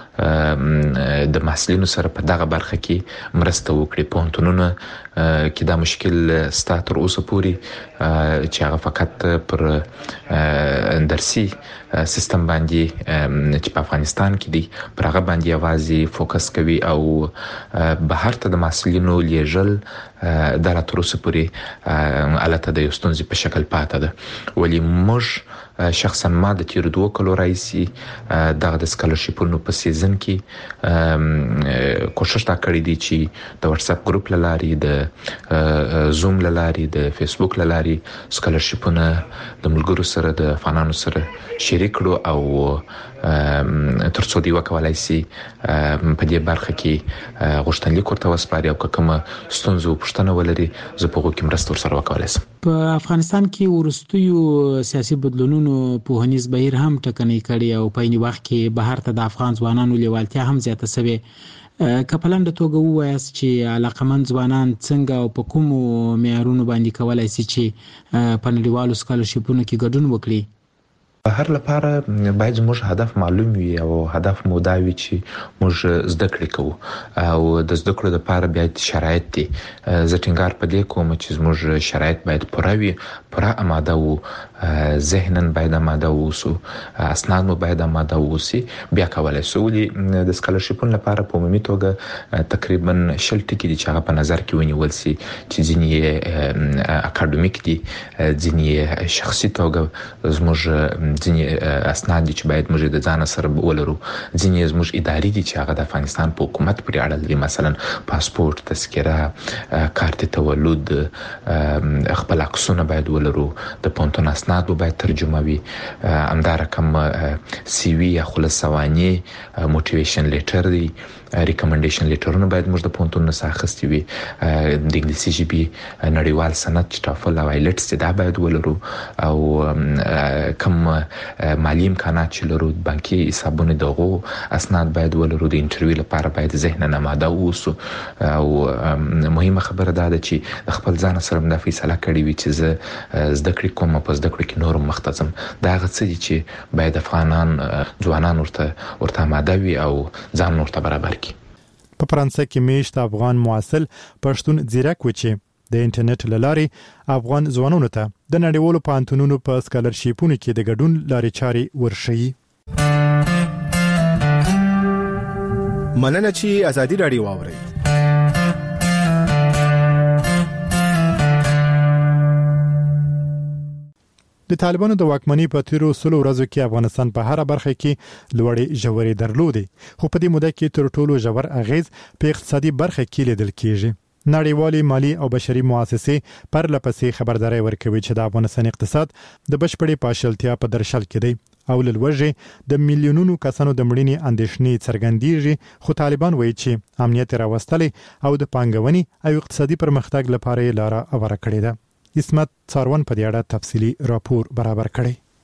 د محصلینو سره په دغه برخه کې مرسته وکړي. پوهنتونونه کې دا مشکل ستا تر اوسه پورې چې هغه فقط پر درسي سیستم باندې چې په افغانستان کې دی پر هغه باندې یوازې فوکس کوي او بهر ته د محصلینو لیږل د تر اوسه پورې البته د یو ستونزې په شکل پاتې ده. ولی موږ شخصا ما د تیر دوه کلو راځي دغه د سکالرشیپونو په سیزن کې کوشش تا کړی دی چې د واتس اپ ګروپ لاري د زوم لاري د فیسبوک لاري سکالرشیپونه د ملګرو سره د فنانو سره شریک کړو او ترڅو دی وکولای شي په دې برخه کې غوښتنلیک ورته وسپاري او کومه ستونزه پښتنه ولري زه په کوم مرسته ورسره وکولای شم. په افغانستان کې ورستیو سیاسي بدلونونو په هنیز بهیر هم ټکنۍ کړي او په یوه وخت کې بهر ته د افغان ځوانانو لیوالتیا هم زیاته شوه. کپلند توګه وایي چې علاقمند ځوانان څنګه او په کومو معیارونو باندې کولای شي چې په نړیوالو سکالرشیپونو کې ګډون وکړي؟ هر لپاره باید زموږ هدف معلوم وي او هدف مو دا وي چې موږ زده کړې کوو او د زده کړو لپاره باید شرایط دي. زه ټینګار په دې کوم چې زموږ شرایط باید پوره وي، پوره آماده وو، ذهناً باید آماده ووسو، اسناد مو باید آماده ووسي، بیا کولای شو. د سکالرشیپونو لپاره په عمومي توګه تقریبا شل ټکي دي چې هغه په نظر کې ونیول شي چې ځینې اکاډمیک دي، ځینې شخصي توګه زموږ ځینې اسناد دي چې باید موږ د ځان سره ولرو، ځینې زموږ اداري دي چې هغه د افغانستان په حکومت پورې اړه لري، مثلا پاسپورت، تذکره، کارت تولد، خپل عکسونه باید ولرو، د پونتون اسناد باید ترجمه وي، همدارقم سی وی یا خلاصوانی، موټیویشن لیټر دی، ریکمنډیشن لیټرونه باید موږ د پونتون نه اخیستي وي، د انګلیسي ژبې نړیوال سند چې ټافل او آیلټس دا باید ولرو، او کوم مالی امکانات چې لرو، بانکي حسابونه دغه اسناد باید ولرو، د انټرویو لپاره باید ذهن آماده اوسو. او مهمه خبره دا ده چې خپل ځان سره د فیصله کړی وي چې زه زده کړې کوم په زده کړې کې نور مختزم. دا هغه څه دي چې باید افغانان ځوانان ورته ورته آماده وي او ځان ورته برابر. په فرانسه کې میشت افغان معاصل پښتون زیرک و چې د انټرنیټ لارې افغان ځوانانو ته د نړیوالو پوهنتونونو په سکالرشیپونو کې د ګډون لارې چارې ورښيي. مننه چې ازادي رادیو واوري. د طالبانو د واکمنۍ په تیرو سلو ورځو کې افغانستان په هر برخه کې لوړې ژورې درلودې، خو په دې موده کې تر ټولو ژور اغیز په اقتصادي برخه کې لیدل کېږي. نړیوالې مالی او بشري مؤسسې پر لپسې خبرداري ورکوي چې د افغانستان اقتصاد د بشپړې پاشلتیا په درشل کې دی او لوړې د میلیونونو کسانو د مړینې اندېښنې څرګندېږي. خو طالبان وایي چې امنیت راوستلې او د پانګونې او اقتصادي پرمختګ لپاره لاره اوره کړې ده. اسمت څارون په دې اړه تفصیلی راپور برابر کړی.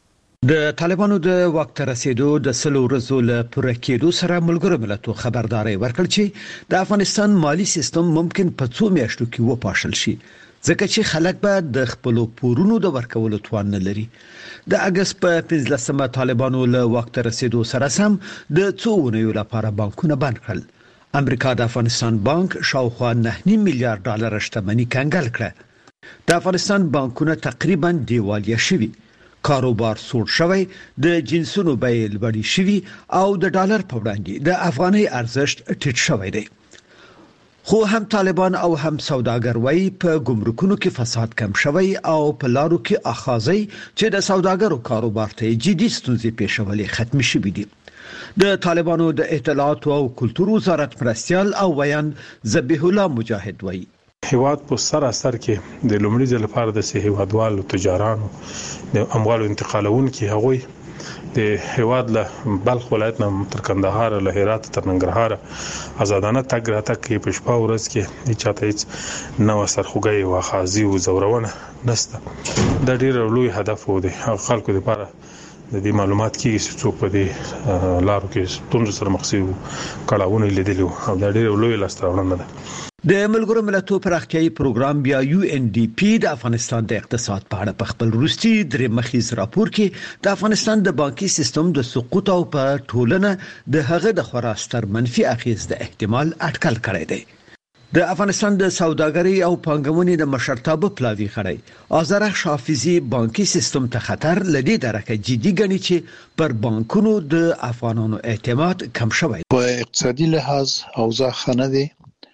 د طالبانو د واک ته رسیدو د سلو ورځو له پوره کېدو سره ملګرو ملتونو خبرداري ورکړ چې د افغانستان مالی سیستم ممکن په څو میاشتو کې وپاشل شي ځکه چې خلک به د خپل پورونو د ورکولو توان نه لري. د اگست په پنځلسمه طالبانو له واک ته رسیدو سره سم د څو ونیو لپاره بانکونه بند کړل. امریکا د افغانستان بانک شاوخوا نه میلیارډ ډالر شتمنۍ کنګل کړه. د افغانستان بانکونه تقریبا دیوالیه شوي، کاروبار سوړ شوی، د جنسونو بیې لوړې شوي او د ډالر په وړاندې د افغاني ارزښت ټیټ شوی دی. خو هم طالبان او هم سوداګر وايي په ګمرکونو کې فساد کم شوی او په لارو کې اخاذي چې د سوداګرو کاروبار ته جدي ستونزې پیښولې ختم شوې دي. د طالبانو د اطلاعات او کلتور وزارت مرستيال او ویان ذبیح الله مجاهد وايي هیواد په سراسر کې د لومړي ځل لپاره د سه هیوادوالو تجارانو د اموالو انتقالون کې هغوی د هیواد له بلخ ولایت نه تر کندهار له هرات تر ننګرهار آزادانه تګ راتګ کې په شپه ورځ کې چاته هیڅ نو سرخوږی او خازي او زورونه نشته. د ډیر لوی هدف و دی خلکو لپاره د دې معلومات کې چې څوک په دې لارو کې ستونزې سره مخ شي کړهونه لیدلو او د ډیر لوی لاستراوړنه ده. د ملګرو ملتونو پراختیايي پروګرام بیا یو ان ډي پی د افغانستان د اقتصاد په اړه په خپل وروستي درې مخیز راپور کې د افغانستان د بانکي سیستم د سقوط او په ټولنه د هغه د خراستر منفي اغیز د احتمال اټکل کړی دی. د افغانستان د سوداګرۍ او پانګونې د مشرتابه پلاوی غړی آزرخ حافظي بانکي سیستم ته خطر لدی درکه جدي ګڼي چې پر بانکونو د افغانانو اعتماد کم شوی. په اقتصادي لحاظ اوضاع خنه دي،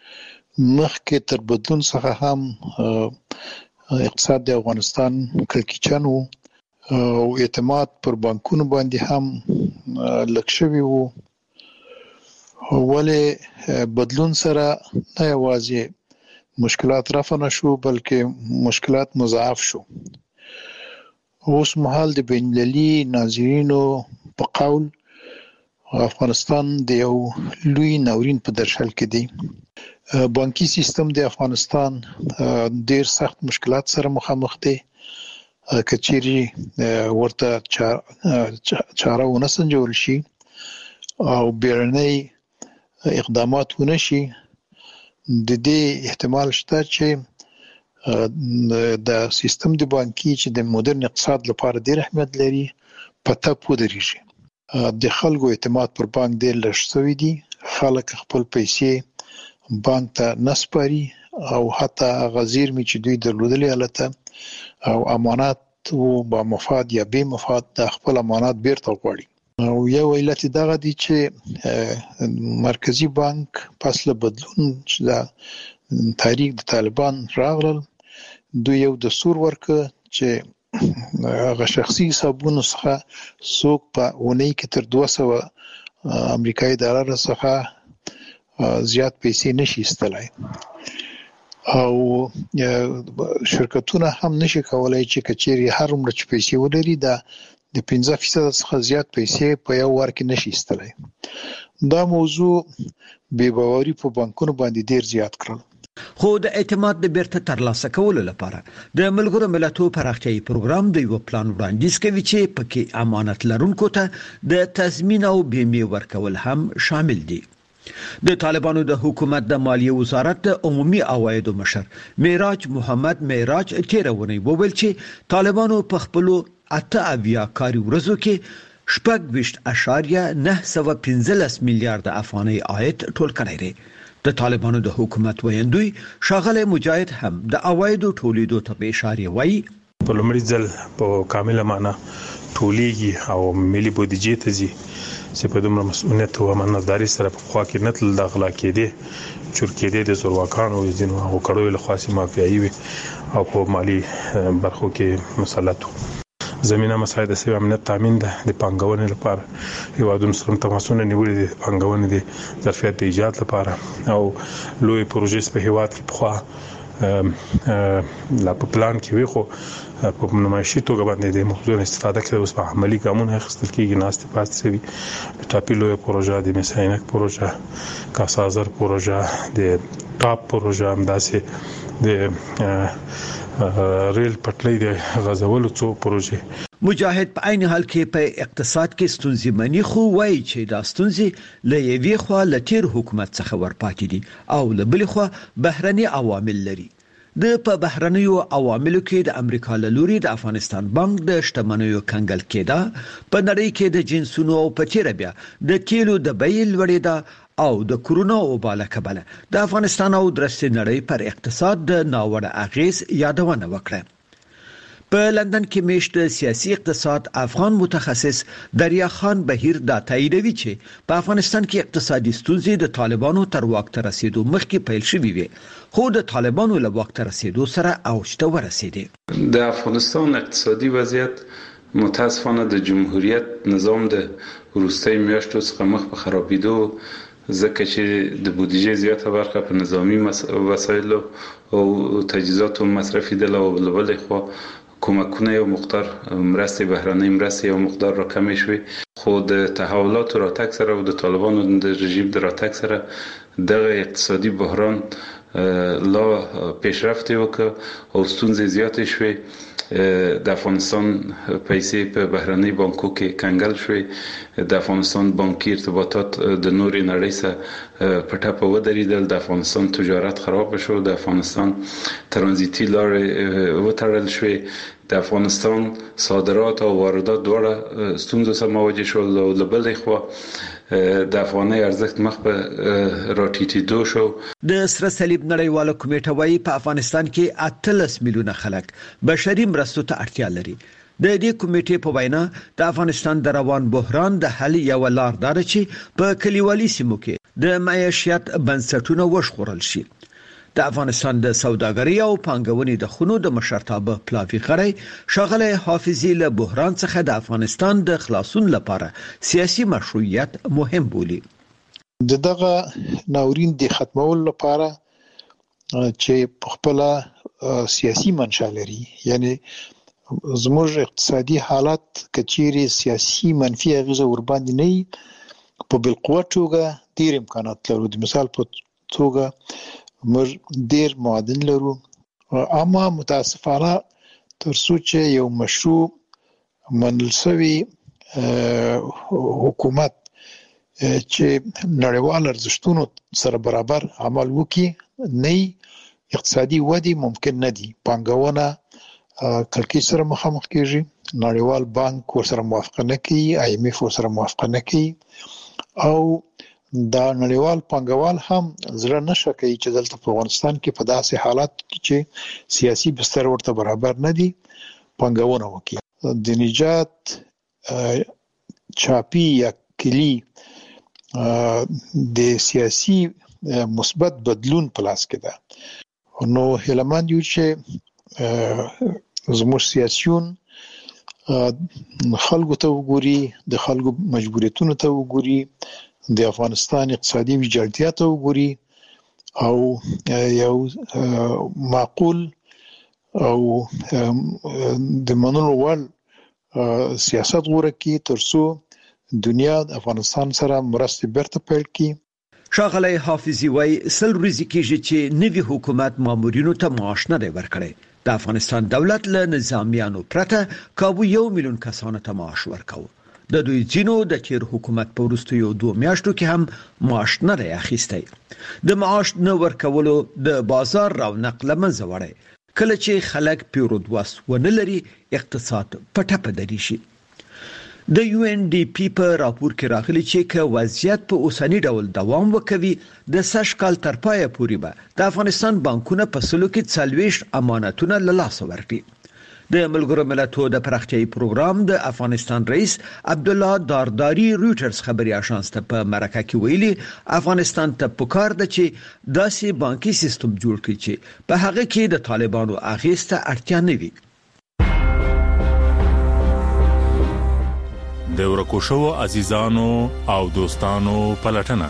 مخکې تر بدلون څخه هم اقتصاد د افغانستان کلکچن وو او اعتماد پر بانکونو باندې هم لږ شوی وو. ولې بدلون سره نه یوازې مشکلات رفع نشو بلکې مشکلات مضاعف شو. اوس مهال د بین المللي ناظرینو په قول افغانستان د یو لوی ناورین په درشل کې دی. بانکي سیستم د افغانستان ډیر سخت مشکلات سره مخامخ دی. کچيري ورته چاره ونه سنجول شي او بیرنۍ اقدامات ونه شي، د دې احتمال شته چې د سیستم د بانکي چې د مدرن اقتصاد لپاره ډیر اهمیت لري پته پودريږي. د خلکو اعتماد پر بانک ډیر لږ شوی دی. خلک خپل پیسې بانک ته نسپاري او حتی غزیر می چې دوی درلودلې حالت او امانات او با مفاد یا بے مفاد د خپل امانات بیرته غواړي. او یو علت دغه دی چې مرکزی بانک پس له بدلون چې د تاریخ د طالبان راغلل دوی یو دستور ورکړ چې هغه شخصي حسابونو څخه څوک په اونۍ کې تر دوه سوه امریکایي ډالر څخه زیات پیسې نشي استلای او شرکتونه هم نشي کولای چې کچيري هر عمر چې پیسې ولري دا د پنځه فیصد څخه زیات پیسې په یو ور کې نشي استلای. دا موضوع بې باوري په بانکونو باندې ډیر زیات کړل. خو د اعتماد د بیرته ترلاسه کولو لپاره د ملګرو ملتونو پراختیايي پروګرام د یو پلان وړاندیز کوي چې پکې امانت لرونکو ته د تضمین او بیمې ورکول هم شامل دي. د طالبانو د حکومت د مالیه وزارت د عمومي عوایدو مشر معراج محمد معراج تیرونی وویل چې طالبانو په خپل اته اویا کاري ورځو کې شپږ ویشت اشاریه نه سوه پنځلس میلیارډ افغاني عاید ټول کړی دی. د طالبانو د حکومت ویاندوی شاغله مجاهد هم د عوایدو ټولیدو ته اشاره وایي په لومړي ځل په کامله معنا ټولیږي او ملي بودیجې ته ځي چې په دومره مسؤلیت او امانتداري سره په خوا کې نتل د غلا کېدې چور کېدې د زورواکانو ځینو او کړوي له خاصي مافیایي او په مالی برخو کې مسلط زمينه مساعده سوي امنیت تامین ده د پنګونې لپاره هیوادونو سره تماسونه نیولې دي پنګونې دي ظرفیت د ایجاد لپاره او لوی پروژې په هیواد کې په لا په پلان کې وي خو په نمایشي توګه باندې د موضوع استفاده کوي اوس په عملی ګامونه اخیستل کېږي ناست پات سوي د ټاپیلو پروژه د مساینک پروژه کاسازر پروژه د ټاپ پروژه همداسې د ریل پټلۍ د غزولو څو پروژې مجاهد په عین حال کې په اقتصاد کې ستونزې مني خو وایي چې دا ستونزې له یوې خوا له تیر حکومت څخه ورپاتې دي او له بلې خوا بهرني عوامل لري. د په بهرنیو عواملو کې د امریکا له لوري د افغانستان بانک د شتمنیو کنګل کېده، په نړۍ کې د جنسونو او په تیر بیا د تیلو د بیې لوړېده او د کورونا وبا له کبله د افغانستان او درسته نړۍ پر اقتصاد د ناوړه اغیز یادونه وکړه. په لندن کې میشت سیاسي اقتصاد افغان متخصص دریا خان بهیر دا تاییدوي چې په افغانستان کې اقتصادي ستونزې د طالبانو تر واک ته رسیدو مخکې پیل شوې وي خو د طالبانو له واک ته رسیدو سره اوج ته ورسېدي. د افغانستان اقتصادي وضعیت متاسفانه د جمهوریت نظام د وروستۍ میاشتو څخه مخ په خرابېدو ځکه چې د بودیجې زیاته برخه په نظامی وسایلو او تجهیزاتو مصرفي ده او بل خو کومکونه یو مقدار مرستې بهرنۍ مرستې یو مقدار راکمې شوې خو د تحولات راتګ سره او د طالبانو د رژیم د راتګ سره دغه اقتصادي بحران لا پیشرفت وکړ او ستونزې زیاتې شوې. د افغانستان پیسې په بهرنۍ بانکو کې کنګل شوې، د افغانستان بانکي ارتباطات د نورې نړۍ سره په ټپه ودرېدل، د افغانستان تجارت خراب شو، د افغانستان ترانزیتي لارې وتړل شوې، د افغانستان صادرات او واردات دواړه ستونزو سره مواجه شول او له بلې خوا د افغانۍ ارزښت مخ په راټیټېدو شو. د سره صلیب نړیواله کمیټه وايي په افغانستان کې اتلس میلیونه خلک بشري مرستو ته اړتیا لري. د دې کمیټې په وینا د افغانستان د روان بحران د حل یو لار ده چې په کلیوالي سیمو کې د معیشت بنسټونه وشخورل شي. د افغانستان د سوداګرۍ او پانګونې د خونو د مشرتابه پلاوی غړی شغله حافظي له بحران څخه د افغانستان د خلاصون لپاره سیاسي مشروعیت مهم بولي. د دغه ناورین د ختمولو لپاره چې خپل سیاسي منشأ لري، یعنی زموږ اقتصادي حالت کچيري سیاسي منفي اغیزه ور باندې نه په بالقوه توګه ډیر امکانات لرو. د مثال په توګه موږ ډیر معادن لرو، اما متاسفانه ترڅو چې یو مشروع منل شوی حکومت چې نړیوال ارزښتونو سره برابر عمل وکړي نه اقتصادي ودی ممکن نه دي. پانګونه کلکی سره مخامخ کیږي، نړیوال بانک ورسره موافقه نه کوي، آی ایم ایف ورسره موافقه نه کوي او دا نړیوال پانګوال هم زړه نشه کوي چې دلته په افغانستان کې په داسې حالات کې چې سیاسي بستر ورته برابر نه دي پانګونه وکړي. د نجات چاپی یا کلی د سیاسي مثبت بدلون په لاس کې ده. نو هیلمند یو چې زموږ سیاسيون خلکو ته وګوري، د خلکو مجبوریتونو ته وګوري، د افغانستان اقتصادي ویجاړتیا ته وګوري او یو معقول او د منلو وړ سیاست غوړه کی ترڅو دنیا د افغانستان سره مرستې برته پیل کی. شاغلی حافظي وای سل ورځې کېږي چې نوی حکومت مامورینو ته معاش نه دی ورکړی. د افغانستان دولت له نظامیانو پرته کابو یو میلیون کسانو ته معاش ورکاو. د دوی ځینو د تیر حکومت په وروستیو دوه میاشتو کې هم معاش نه دی اخیستی. د معاش نه ورکولو د بازار رونق له منځه وړي. کله چې خلک پیرود واس ونه لري اقتصاد په ټپه دری شي. د یو ان ډي پی په راپور کې راغلي چې که وضعیت په اوسنی ډول دوام وکوي د سږ کال تر پایه پورې به د افغانستان بانکونه په سلو کې څلوېښت امانتونه له لاسه ورکړي. د ملګرو ملتونو د پراختیايي پروګرام د افغانستان رئیس عبدالله دارداری رويټرز خبري اژانس ته په مرکه کې ویلي افغانستان ته پکار ده چې داسې بانکي سیستم جوړ کړي چې په هغه کې د طالبانو اغیز ته اړتیا نه وي. د ورکوشو عزیزانو او دوستانو پلټنه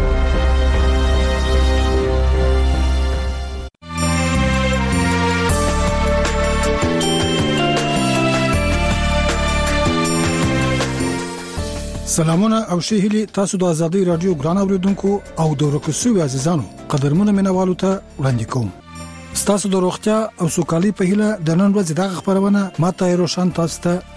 سلامونه او ښه هیلي تاسو د ازادي رادیو ګران اوریدونکو او د ورکوشو عزیزانو قدرمنه مینوالو ته وړاندې کوم. تاسو د روغتیا او سوکالي په هیله د نن ورځې دغه خبرونه ماته روشن تاسو ته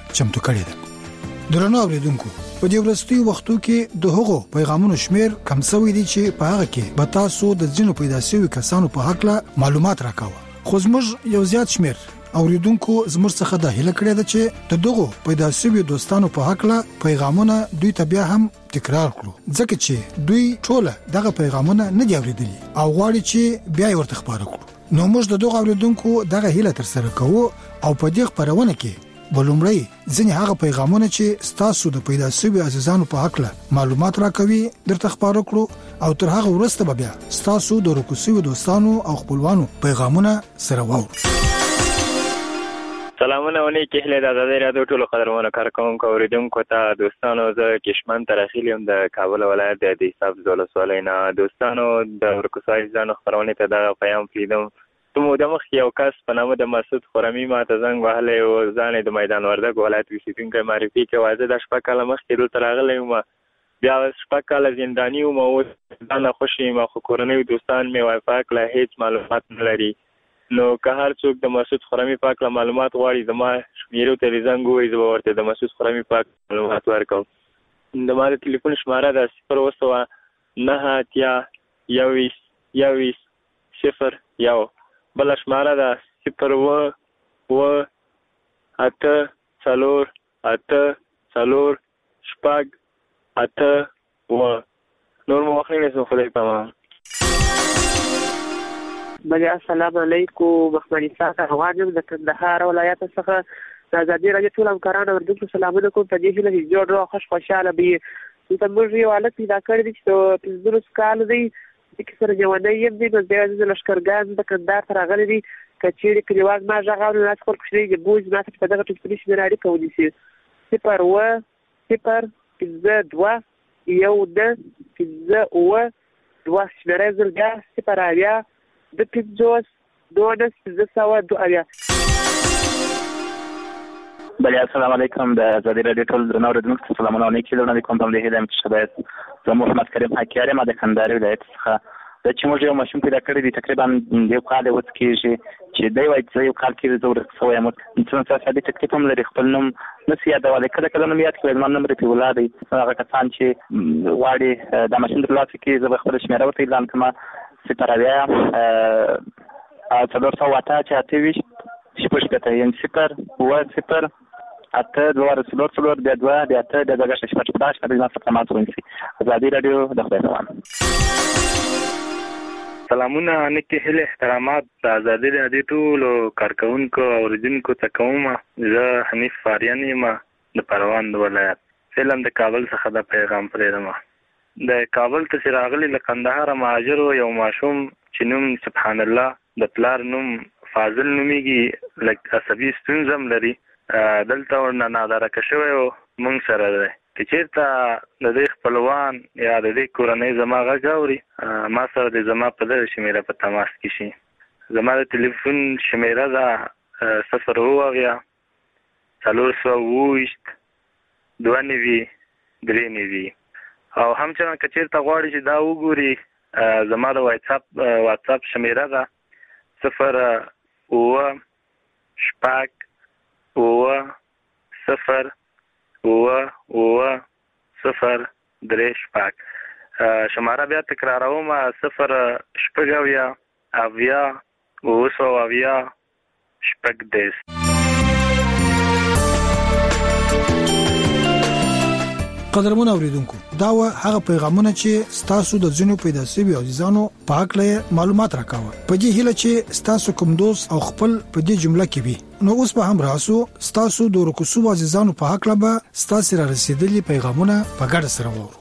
چمتو کړې ده. درنو اوریدونکو په دې ورستي وختو کې د هغو پیغامونو شمیر کم شوی دی چې په هغه کې به تاسو د ځینو پیدا شوی کسانو په حق له معلومات راکاوه. خو زموږ یو زیات شمیر اوریدونکو زموږ څخه د هله کړی ده چې د دغو پیدا شوی دوستانو په حق له پیغامونه دوی ته بیا هم تکرار کړو ځکه چې دوی ټول دغه پیغامونه نه دی اوریدلي او غواړي چې بیا یې ورته خبرو کړو. نو موږ د دغه اوریدونکو دغه هله تر سره کوو او په دې خبرونه کې بلومړی ځینې هغه پیغامونه چې ستاسو د پیدا شوی عزیزانو په حق له معلومات راکوي درته خبرو کړو او تر هغه وروسته به بیا ستاسو د ورکوسیو دوستانو او خپلوانو پیغامونه سره واورو. سلامونه ونی کې هله د آزادۍ رادیو ټولو قدرمنو کارکونکو اوریدونکو ته دوستانو زه کشمن ترخیلیم د کابل ولایت د دیساب ولسوالۍ نه. دوستانو د ورکوسای ځانو خبرونه ته د پیام فریدم ته مو د مخ یو کس په نامه د مسعود خرمی ما ته زنګ وهلی او ځان د میدان وردګ ولایت اوسیدونکی معرفي کې واځه د شپږ کاله مخکې دلته راغلی یم. بیا شپږ کاله زنداني وم او ځان خوشی یم خو کورنۍ دوستان مې وای پاک له هیڅ معلومات نه لري. نو که هر څوک د مسعود خرمی پاک له معلومات غواړي زما شمیرو ته زنګ ووایي زه به ورته د مسعود خرمی پاک معلومات ورکوم. زما د ټلیفون شماره ده صفر اوه سوه نهه اتیا یوویشت یوویشت صفر یو. بله شماره ده صفر اوه اوه اته څلور اته څلور شپږ اته اوه. نور مو وخت نه نیسم خدای پامان. بله السلام علیکم. مخمني ساکه روان یم د کندهار ولایت څخه. د ازادي راډیو ټول همکارانو اوریدونکو سلامونه کوم. په دې هیله چې جوړ روغ خوش خوشحاله وي. دلته موږ یو هلک پیدا کړی دی چې پنځلس کال دی چې سره ژوندی یم دی. نو بیا د لښکرګاه د کندهار ته راغلی دی. که چېرې کلیوال ما غږ اوري نو خپل کوچنی د بوج ما ته په دغه ټلیفوني شمېره اړیکه ونیسي. صفر اوه صفر پنځه دوه یو نه پنځه اوه دوه. شمېره یې زر بیا صفر اویا د پنځوس دولس پنځه سوه دوه اویا. بله السلام علیکم. د آزادي راډیو ټول درنو اوریدونکو ته سلامونه او نیکې وړاندې کوم. په همدې هیله یم چې ښه باید زه محمد کریم حقیار یم د کندهار ولایت څخه. دا چې موږ یو ماشوم پیدا کړی دی تقریبا یو کال یې اوس کېږي چې دی وایي چې زه یو کال کېږي زه ورک شوی یم. څومره سادي تکلیف هم لري خپل نوم نسي یادولی. کله کله نوم یاد کړی زما نوم رفیع الله دی. هغه کسان چې غواړي دا ماشین ترلاسه کړي زه به خپله شمېره ورته اعلان کړم. صفر اویا څلور سوه اته اته اته ویشت شپږ شپېته یعنې صفر اوه صفر اته دوه څلور څلور بیا دوه بیا اته بیا دوه شپږ شپږ شپږ شپږ زما څخه ماته ونیسي. ازادي راډیو د خدای سلام. سلامونه نیکې هیلې احترامات د آزادي راډیو ټولو کارکونکو او اوریدونکو ته کوم. زه حنیف فاریان یم د پروان د ولایت. فعلا د کابل څخه د پیغام پرېږدم. د کابل ته چې راغلي له کندهاره مهاجرو یو ماشوم چې نوم سبحان الله د پلار نوم فاضل نومیږي لږ عصبي ستونزه هم لري. دلته ورنه نادارکه شوی و موږ سره دی. که چېرته د دې خپلوان یا د دې کورنۍ زما غږ اوري ما سره د زما په دغه شمېره په تماس کې شي. زما د ټلیفون شمېره ده صفر اوه اویا څلور سوه اووه ویشت دوه نوي درې نوي. او همچنان که چېرته غواړي چې دا وګوري زما د واتساپ واتساپ شمېره ده صفر اوه شپږ اوه صفر اوه اوه صفر درې شپږ. شماره بیا تکراروم صفر شپږ اویا اویا اوه سوه اویا شپږ دېرش. قدرمن اوریدونکو دا و هغه پیغامونه چې ستاسو د ځینو پیدا شوی عزیزانو په حق له معلومات راکاوه. په دې هیله چې ستاسو کوم دوست او خپل په دې جمله کې وي. نو اوس په هم راسو ستاسو د ورکوسو عزیزانو په حق له ستاسو را رسیدلي پیغامونه په ګډه سره وورو.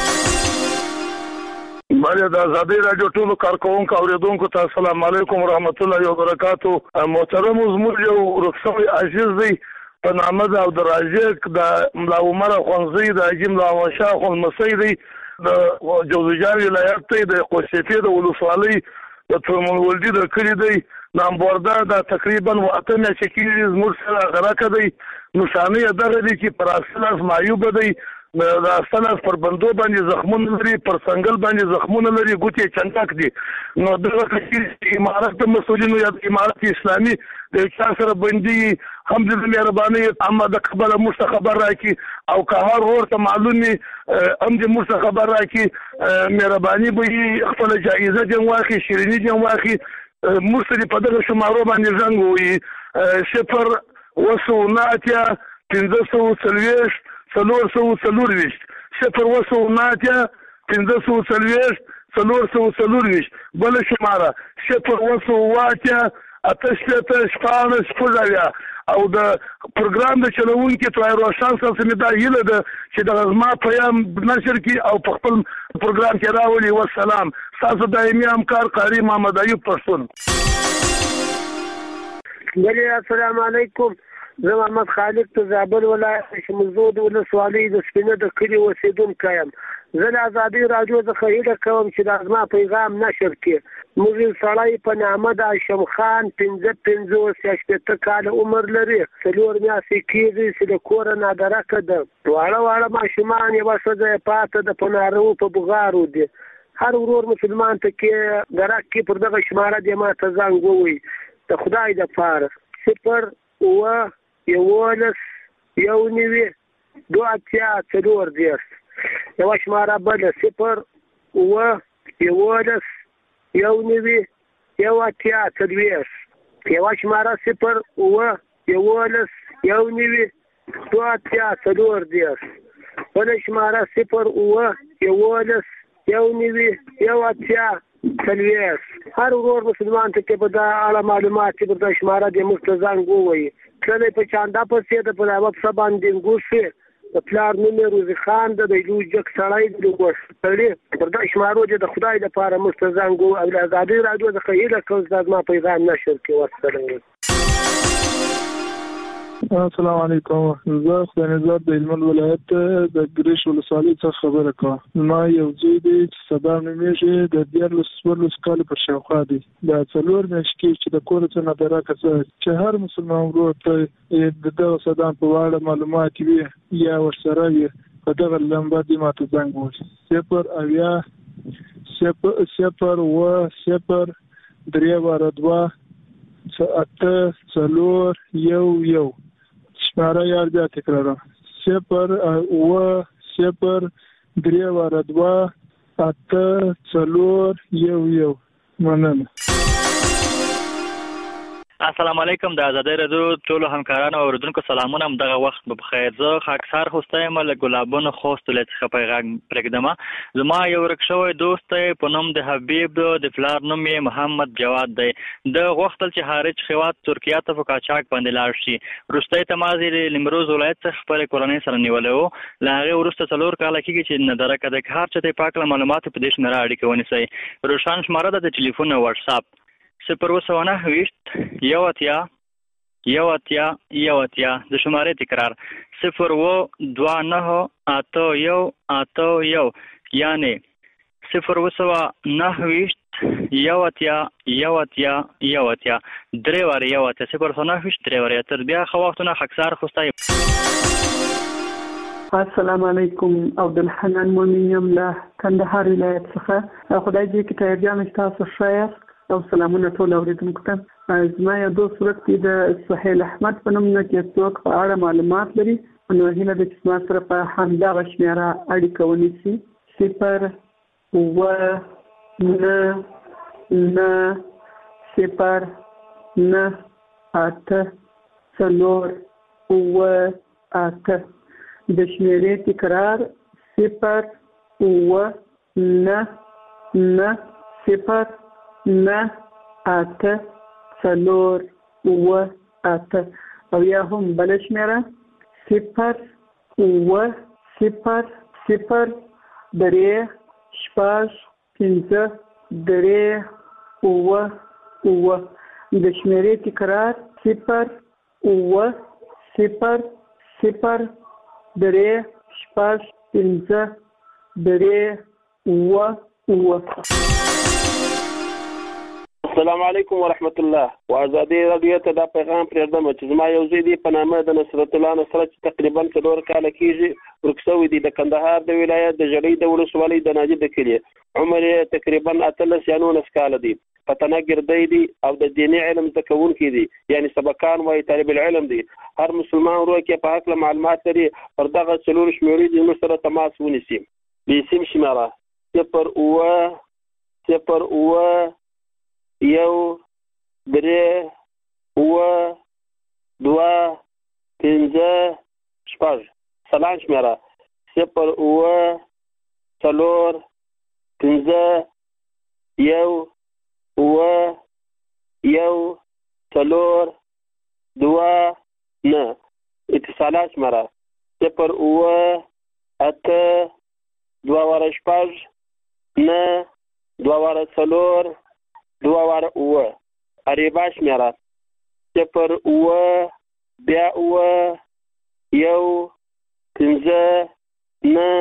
بله د آزادۍ راډیو ټولو کارکونکو اوریدونکو ته السلام علیکم ورحمت الله وبرکاتو. محترم زموږ یو ورکسوی عزیز دی په نامه د عبدالرازق د ملا عمر خونزی د حاجي ملا شاه خونمسی دی د جوزجان ولایت دی د قوسیفې د ولسوالۍ د ترمن ولدي د کلي دی. نامبورده د تقریبا اته میاشتې کېږي زموږ سره غرقه دی. نښانه یې دغه دی چې پر اصلاس معیوبه دی. د اصلاس پر بندو باندې زخمونه لري پر څنګل باندې زخمونه لري ګوتې چنټک دي. نو دغه کچې امارت د مسؤلینو یا د امارت اسلامي د چا سره بندي هم د مهرباني اما د قبل مست خبر راکي او که هر ورته معلومي هم د مست خبر راکي مهرباني به خپل جایزه د واخی شیرینی د واخی مست په دغه شمارو باندې زنګ وي صفر وسو ناتیا پنځه سوه څلوېښت څلور سوه څلورویشت صفر وسو ناتیا پنځه سوه څلوېښت څلور سوه څلورویشت بله شماره صفر وسو واتیا اته شپېته شپاړس شپږ اویا او د پروګرام د چلوونکي طاهر روشن صاحب څخه مې دا هیله ده چې دغه زما پیام نشر کړي او په خپل پروګرام کې راولي. والسلام. ستاسو دایمي همکار قاري محمد ایوب پښتون. السلام علیکم. زه محمد خالد ته زابل ولایت شمزود ولسوالۍ د سپینه د کلي اوسېدونکی یم. زه د ازادي راډیو څخه هیله کوم چې د زما پیغام نشر کړي. موږ یو سړی په نامه د هاشم خان پنځه پنځوس یا شپېته کاله عمر لري. څلور میاشتې کېږي چې د کوره نادرکه ده. واړه واړه ماشومان یوه ښځه یې پاته ده په نارو په بغارو دي. هر ورور مسلمان ته کې درک کې پر دغه شماره دې ما ته زنګ ووایي د خدای دپاره صفر اووه یولس یو نوي دوه اتیا څلور دېرش یوه شماره بله صفر اووه یولس یو نوي یو اتیا څلوېښت یوه شماره صفر اووه یولس یو نوي دوه اتیا څلور دېرش بله شماره صفر اووه یولس یو نوي یو اتیا څلوېښت هر ورور مسلمان ته کې به دا اړه معلومات چې پر دا شماره دې موږ ته زنګ ووایي. کله په چاندا پسې د په هغه پسه باندې ګوښې د پلار نوم یې روزي خان ده د لوی جک سړی د ګوښ سړي پر دا شمارو چې د خدای دپاره موږ ته زنګ ووایي او د ازادي راډیو څخه هیله کوم چې دا زما پیغام نشر کړي. والسلام. السلام علیکم. زه خدای نظر د هلمند ولایت د ګریش ولسوالۍ څخه خبره کوم. ما یو زوی دی چې صدام نومیږي د دیارلس څوارلس کالو پر شاوخوا دی. دا څلور میاشتې کېږي چې د کوره څه نادرکه څه چې هر مسلمان ورور ته د دغه صدام په اړه معلومات وي یا ورسره وي په دغه لمبه دې ما ته زنګ ووهي. صفر اویا صفر صفر اووه صفر درې واره دوه اته څلور یو یو شماره یار بیا تکرارم صفر اووه صفر درې واره دوه اته څلور یو یو. مننه. السلام علیکم. د ازادۍ راډیو ټولو همکارانو او اورېدونکو سلامونه. همدغه وخت به بخیر. زه خاکسار خوستی یم له ګلابونو خوست ولایت څخه پیغام پرېږدم. زما یو ورک شوی دوست دی په نوم د حبیب د پلار نوم یې محمد جواد دی. د غوښتل چې خارج هېواد ترکیه ته په قاچاق باندې لاړ شي. وروستی تماس یې د نیمروز ولایت څخه خپلې کورنۍ سره نیولی و. له هغې وروسته څلور کاله کېږي چې ندرکه دی. که هر چا ته یې پاک له معلوماتو په دې شمېره اړیکه ونیسئ. روشن شماره ده د ټلیفون او وټساپ صفر اووه سوه نهه ویشت یو اتیا یو اتیا یو اتیا. د شمارې تکرار صفر اووه دوه نهه اته یو اته یو یعنی صفر اووه سوه نهه ویشت یو اتیا یو اتیا یو اتیا درې وارې یو اتیا صفر سوه نهه ویشت درې وارې. تر بیا ښه وختونه خاکسار خوستی. السلام علیکم. عبدالحنان مؤمن یم له کندهار ولایت څخه. خدای دې کې تایید جان تاسو ښه یاست او سلامونه ټول اوریدونکو ته. زما یو دوست ورک دی د سهیل احمد په نوم نه چې څوک په اړه معلومات لري نو هیله ده چې زما سره په همدغه شمېره اړیکه ونیسي. صفر اووه نه نه صفر نه اته څلور اووه اته. د شمېرې تکرار صفر اووه نه نه صفر نه اته څلور اووه اته او یا هم بله شمېره صفر اووه صفر صفر درې شپږ پنځه درې اووه اووه. د شمېرې تکرار صفر اووه صفر صفر درې شپږ پنځه درې اووه اووه. السلام علیکم ورحمت الله. و ازادي راډیو ته دا پیغام پرېږدم چې زما یو زوی دی په نامه د نصرت الله نصرت چې تقریبا څلور کاله کېږي ورک شوی دی د کندهار د ولایت د ژړۍ د ولسوالۍ د ناجي د کلي. عمر یې تقریبا اتلس یا نولس کاله دی. فتنه ګردی دي او د دیني علم زده کوونکي دي یعنی سبقان وایي طالب العلم دي هر مسلمان ورو کې په حق معلومات لري پر دغه څلور شمیرې دي نو سره تماس ونیسي بیسیم شمیره صفر اوه صفر اوه یو درې اوه دوه پنځه شپږ سلام شمیره صفر اوه څلور پنځه یو اوه یو څلور دوه نه اتصالات شمیره صفر اوه اته دوه واره شپږ نه دوه واره څلور دوه واره اوه اریبا شمیره صفر اوه بیا اوه یو پنځه نه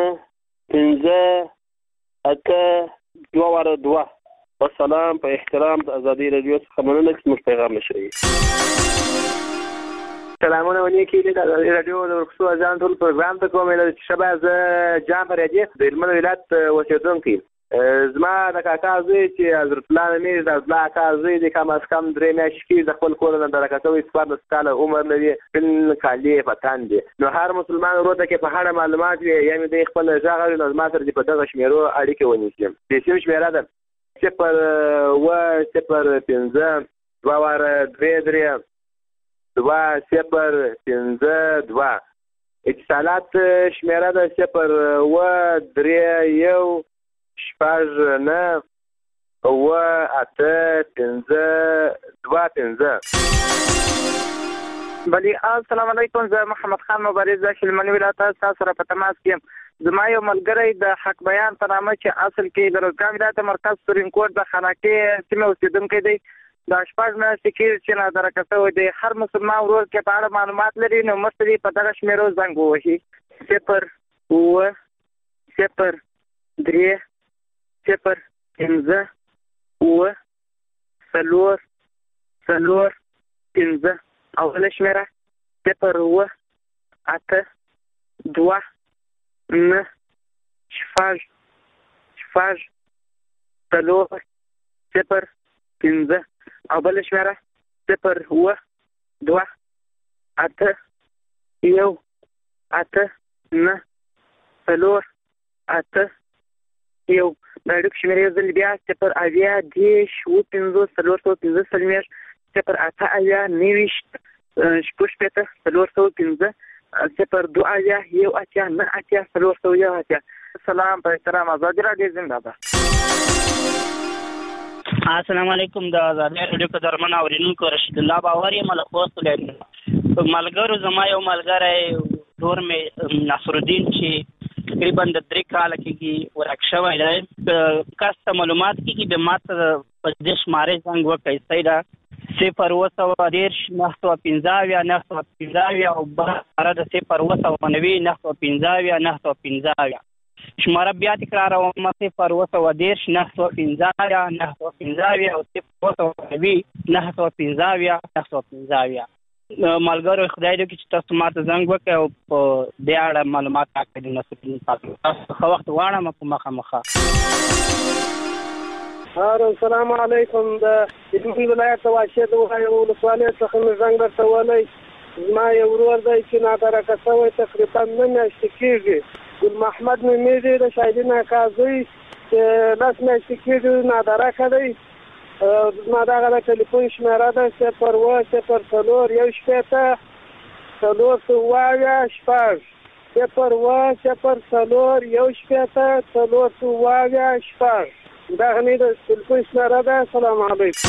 پنځه اته دوه واره دوه والسلام په احترام د ازادي رادیو څخه مننه چې موږ پیغام نشري سلامونه ونیکي د ازادي رادیو د ورکسو ځان ټول پروګرام ته کوم چې شبه ز جام پرېږي د هلمند ولایت اوسېدونکی زما د کاکا زوی چې حضرت الله امیر د الله کاکا زوی د کم از کم درې میاشتې کې د خپل کور نه درکه شوی څوارلس کاله عمر لري بل کالي په تن دي نو هر مسلمان ورو ته کې په هر معلومات وي یعنی د خپل ځای غوړي نو ما سره په دغه شمیرو اړیکه ونیسم د سیم شمیره ده صفر اوه صفر پنځه دوه واره درې درې دوه صفر پنځه دوه اتصالات شمیره ده صفر اوه درې یو شپږ نه اوه اته پنځه دوه پنځه بلی السلام علیکم زه محمد خان مبارز د هلمند ولایت تاسو سره په تماس کې زما یو ملګری د حق بیان په نامه چې اصل کې د روزګان ولایت مرکز سورین کوټ د خاناکې سیمه اوسېدونکی دی د شپږ میاشتې کې چې نادرکه شوی دی هر مسلمان ورور کې په اړه معلومات لري نو مخکې په دغه شمیرو زنګ ووهي صفر اوه صفر درې صفر پنځه اوه څلور څلور پنځه اوله شمیره صفر اوه اته دوه نه شپږ شپږ څلور صفر پنځه او بله شمیره صفر اوه دوه اته یو اته نه څلور اته یو د اړیکو شمیرې یو ځل بیا صفر اویا دېرش اووه پنځوس څلور سوه پنځه څلوېښت صفر اته اویا نهویشت شپږ شپېته څلور سوه پنځه صفر دوه اویا یو اتیا نه اتیا څلور سوه یو اتیا سلام په احترام ازادي راډیو زنده باد السلام علیکم د ازادي راډیو په درمن اورینونکو رشید الله باور یم له خوست ولایت ملګرو زما یو ملګری دور مې ناصر الدین چې تقریبا د درې کاله کېږي ورک شوی دی کس ته معلومات کېږي د ما ته په دې شمارې زنګ وکړئ صحیح ده صفر اوه سوه دېرش نهه سوه پنځه اویا نهه سوه پنځه اویا او بله شماره د صفر اوه سوه نوي نهه سوه پنځه اویا نهه سوه پنځه اویا شماره بیا تکراروم صفر اوه سوه دېرش نهه سوه پنځه اویا نهه سوه پنځه اویا او صفر اوه سوه نوي نهه سوه پنځه اویا نهه سوه پنځه اویا ملګرو خدای دې وکړي چې تاسو ما ته زنګ وکړئ او په دې اړه معلومات راکړئ د نصرالدین تاسو ښه وخت غواړم په مخامخه السلام علیکم د هلمند ولایت واشه د وهایو ولسوالۍ څخه مې زنګ درته ولی زما یو ورور دی چې نادرکه شوی تقریبا نه میاشتې کېږي ګل محمد نومې دی د شاهدین اکا زوی چې لس میاشتې کېږي نادرکه دی زما دغه د ټلیفون شمیره ده صفر اوه صفر څلور یو شپېته څلور سوه اویا شپږ صفر اوه صفر څلور یو شپېته څلور سوه اویا شپږ دغه مې د ټلیفون شمیره ده السلام علیکم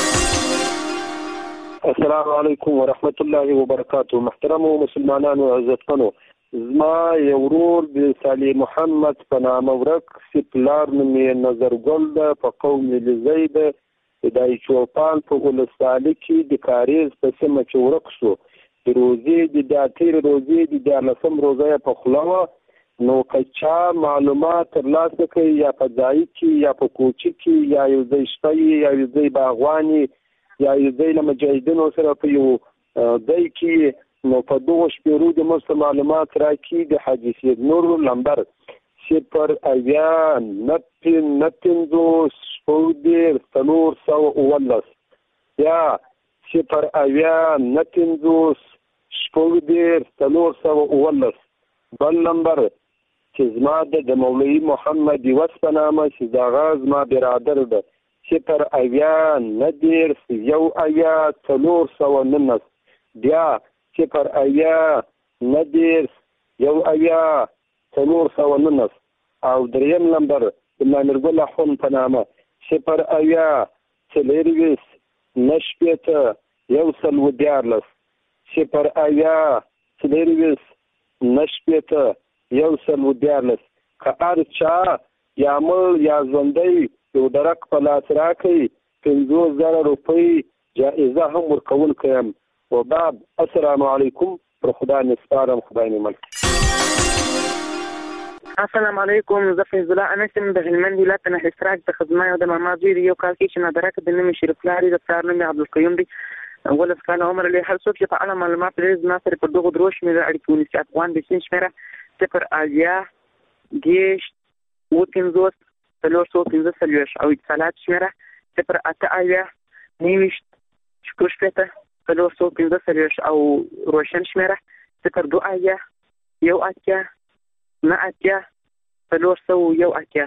السلام علیکم ورحمت الله وبرکاته محترمو مسلمانانو عزتمنو زما یو ورور د صالح محمد په نامه ورک چې پلار نوم یې نظرګل ده په قوم لزی ده د چوپان په ولسوالۍ کې د کاریز په سیمه کې ورک شو د روزې د داتیر روزې د دیارلسم روزه یې په خوله وه نو که چا معلومات ترلاسه کوي یا په ځای کې یا په کوچي کې یا یو ځای شپه یا یو ځای باغوان یا یو ځای له مجاهدینو سره په یو ځای کې نو په دغو شپېرو د موږ معلومات راکړي د حاجي سید نور لمبر صفر اویا نه پنځوس شپږ دېرش څلور سوه اوولس بیا صفر اویا نهه پنځوس شپږ دېرش څلور سوه اوولس بل نمبر چې زما د مولوي محمد یوس په نامه چې دغه زما برادر ده صفر اویا نهه دېرش یو اویا څلور سوه نولس بیا صفر اویا نهه دېرش یو اویا څلور سوه نولس او دریم نمبر د مامرګل اخون په نامه صفر اویا څلېرویشت نهه شپېته یو سل اووه دیارلس صفر اویا څلېرویشت نهه شپېته یو سل اووه دیارلس که هر چا یا مړ یا ژوندی یو درک په لاس راکړي پنځوس زره روپۍ جایزه هم ورکوونکی یم وبعد السلام علیکم پر خدای مې سپارم خدای مې مل السلام علیکم زه فیض الله انس یم د هلمند ولایت نه حصراک د خدمه او د ماما زوی یو کال کې چې نادرک د نوم شریف لاري د پلار نوم عبدالقیوم دی ولس کال عمر له هر څوک چې په اړه معلومات لري زما سره په دغه دروش مې اړیکې ونیسي افغان د سین شمیره صفر اویا دېرش اووه پنځوس څلور سوه پنځه څلوېښت او اتصالات شمیره صفر اته اویا نهه ویشت شپږ شپېته څلور سوه پنځه څلوېښت او روشن شمیره صفر دوه اویا یو اتیا نه اتیا څلور سوه یو اتیا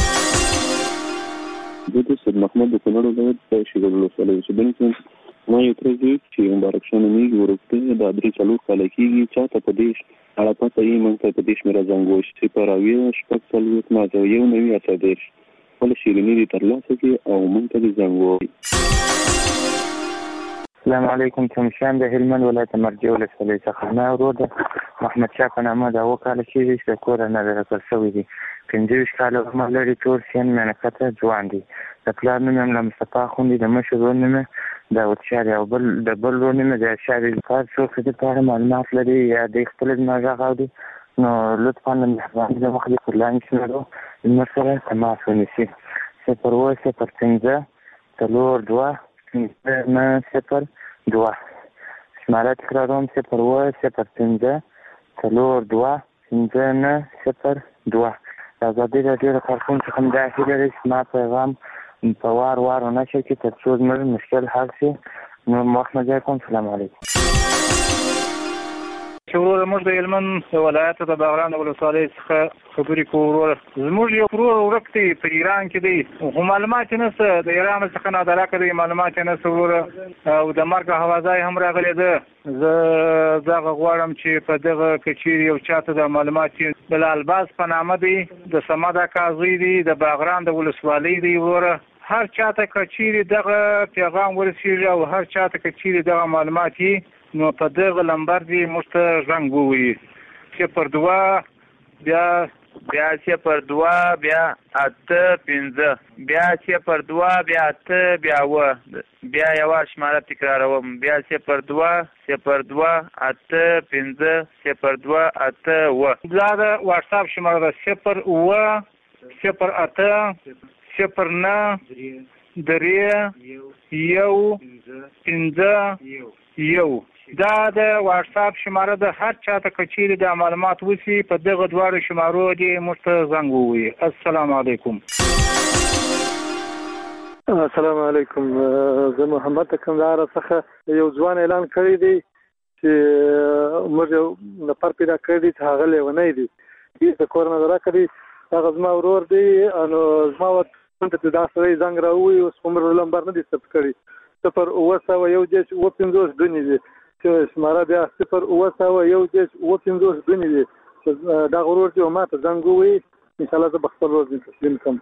زه د سید محمد د کونړ ولایت د شیګل ولسوالۍ اوسېدونکی یم. ما یو تره زوی چې مبارک شاه نومېږي وروسته دا درې څلور کاله کېږي چاته په دې اړه پته یې موږ ته په دې شمېره زنګ ووایي صفر اویا شپږ څلوېښت ماته یو نوي اته دېرش خپله شیریني دې ترلاسه کړي او موږ ته دې زنګ ووایي. السلام علیکم کومشان د هلمند ولایت مرجع ولسوالۍ څخه ما ورور د محمد شاه په نامه دا اووه کاله کېږي چې د کوره نه درکړل شوی دی. پنځه ویشت کاله عمر لري ټول سین مینکته ځوان دی. د پلار نوم یې ملا مصطفی اخوند دی. د مشر ورور نوم یې داود شاه دی او بل د بل ورور نوم یې د شاه ریزکار څوک چې د په اړه معلومات لري یا د خپل زما غږ اوري نو لطفا د مهربانۍ له مخې د فلان شمېرو زموږ سره تماس ونیسي صفر اووه صفر پنځه څلور دوه پنځه نه صفر دوه شماره تکراروم صفر اووه صفر پنځه څلور دوه پنځه نه صفر دوه. د ازادي راډیو د کارکوونکو څخه هم دا هیله لري چې زما پیغام په وار وار ونشر کړي تر څو زموږ مشکل حل شي. نو وخت نه ضایع کوم. سلام علیکم. چې وروره موږ د هلمند ولایت د باغران ولسوالۍ څخه خبرې کوو. وروره زموږ یو ورور ورک دی په ایران کې دی خو معلومات یې نشته د ایران څخه نادرکه دی معلومات یې نشته وروره او د مرګ حوازه هم راغلی ده. زه دغه غواړم چې په دغه کچېرې یو چاته د معلومات د الباز په نامه دی د صمد اکا زوی دی د باغران د ولسوالۍ دی. وروره هر چاته کچېرې دغه پیغام ورسېږي او هر چاته کچېرې دغه معلومات یې نو په دغه لمبر دی موږ ته زنګ ووایي صفر دوه بیا بیا صفر دوه بیا اته پنځه بیا صفر دوه بیا اته بیا اووه بیا یوه شماره تکراروم بیا صفر دوه صفر دوه اته پنځه صفر دوه اته اووه. دا د واټساپ شماره ده صفر اووه صفر اته صفر نه درې یو پنځه یو. دا د واټساپ شماره ده هر چاته کچېرې دا معلومات وسی په دغه دواړو شمارو دې موږ ته زنګ ووایي. السلام علیکم. السلام علیکم. زه محمد د کندهار څخه یو ځوان اعلان کړی دی چې موږ یو نفر پیدا کړی دی چې هغه لیونی دی د کور نه راکړي هغه زما ورور دی نو زما ورته دا سړی زنګ راووایي اوس عمر لمبر نه دی ثبت کړی صفر اووه سوه یو دېرش اووه پنځوس دونې دي چې شماره بیا صفر اووه سوه یو دېرش اووه پنځوس دونې دي چې دغه ورور چې ما ته زنګ ووایي انشاءالله زه به خپل ورور ځین تسلیم کړم.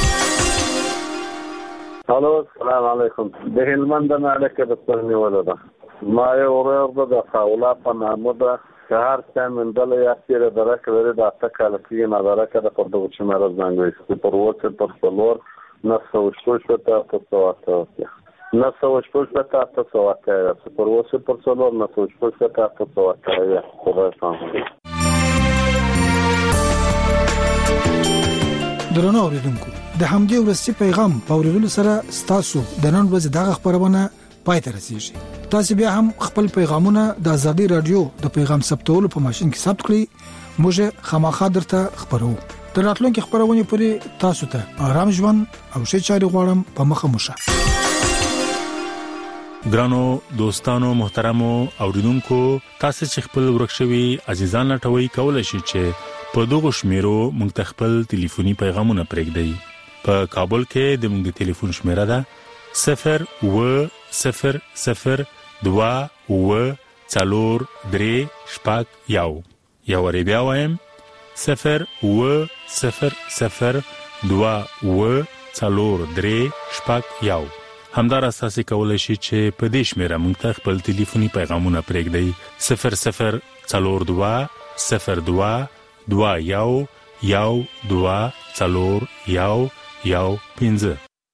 الو السلام علیکم. د هلمند نه اړیکه درسره نیولې ده. ما یو ورور ده د خاولا په نامه ده که هر څه موندلی یا تېره درکه لري د اته کاله کېږي نادرکه ده پر دغه شمېره زنګ وایي صفر اووه صفر څلور نهه سوه شپږ شپېته اته سوه اته اتیا نه سوه شپږ شپېته اته سوه اته اویا صفر اووه صفر څلور نه سوه شپږ شپېته اته سوه اته اویا. خدای پامان. درنو اوریدونکو د همدې ورستي پیغام په اورېدلو سره ستاسو د نن ورځې دغه خبرونه پای ته رسیږي. تاسو بیا هم خپل پیغامونه د ازادي رادیو د پیغام ثبتولو په ماشين کې ثبت کړئ. موږ خامخا درته خبرو. د راتلونکو خبرونه پورې تاسو ته آرام ژوند او ښه چاري غواړم په مخه مشه. ګرانو دوستانو محترمو اوریدونکو تاسو چې خپل ورکشوي عزیزان لټوي کولای شئ چې په دغه شمیرو موږ ته خپل ټلیفوني پیغامونه پرېږدئ. په کابل کې د موږ د ټلیفون شمیره ده صفر و صفر صفر دوا و څلور درې شپږ یو. یو ری بیا وایم صفر و صفر صفر دوا و څلور درې شپږ یو. همدار اساسي کولای شي چې په دې شمیره موږ ته خپل ټلیفوني پیغامونه پرېږدئ صفر صفر څلور دوا صفر دوا دوا یو یو دوا څلور یو یو پنځه.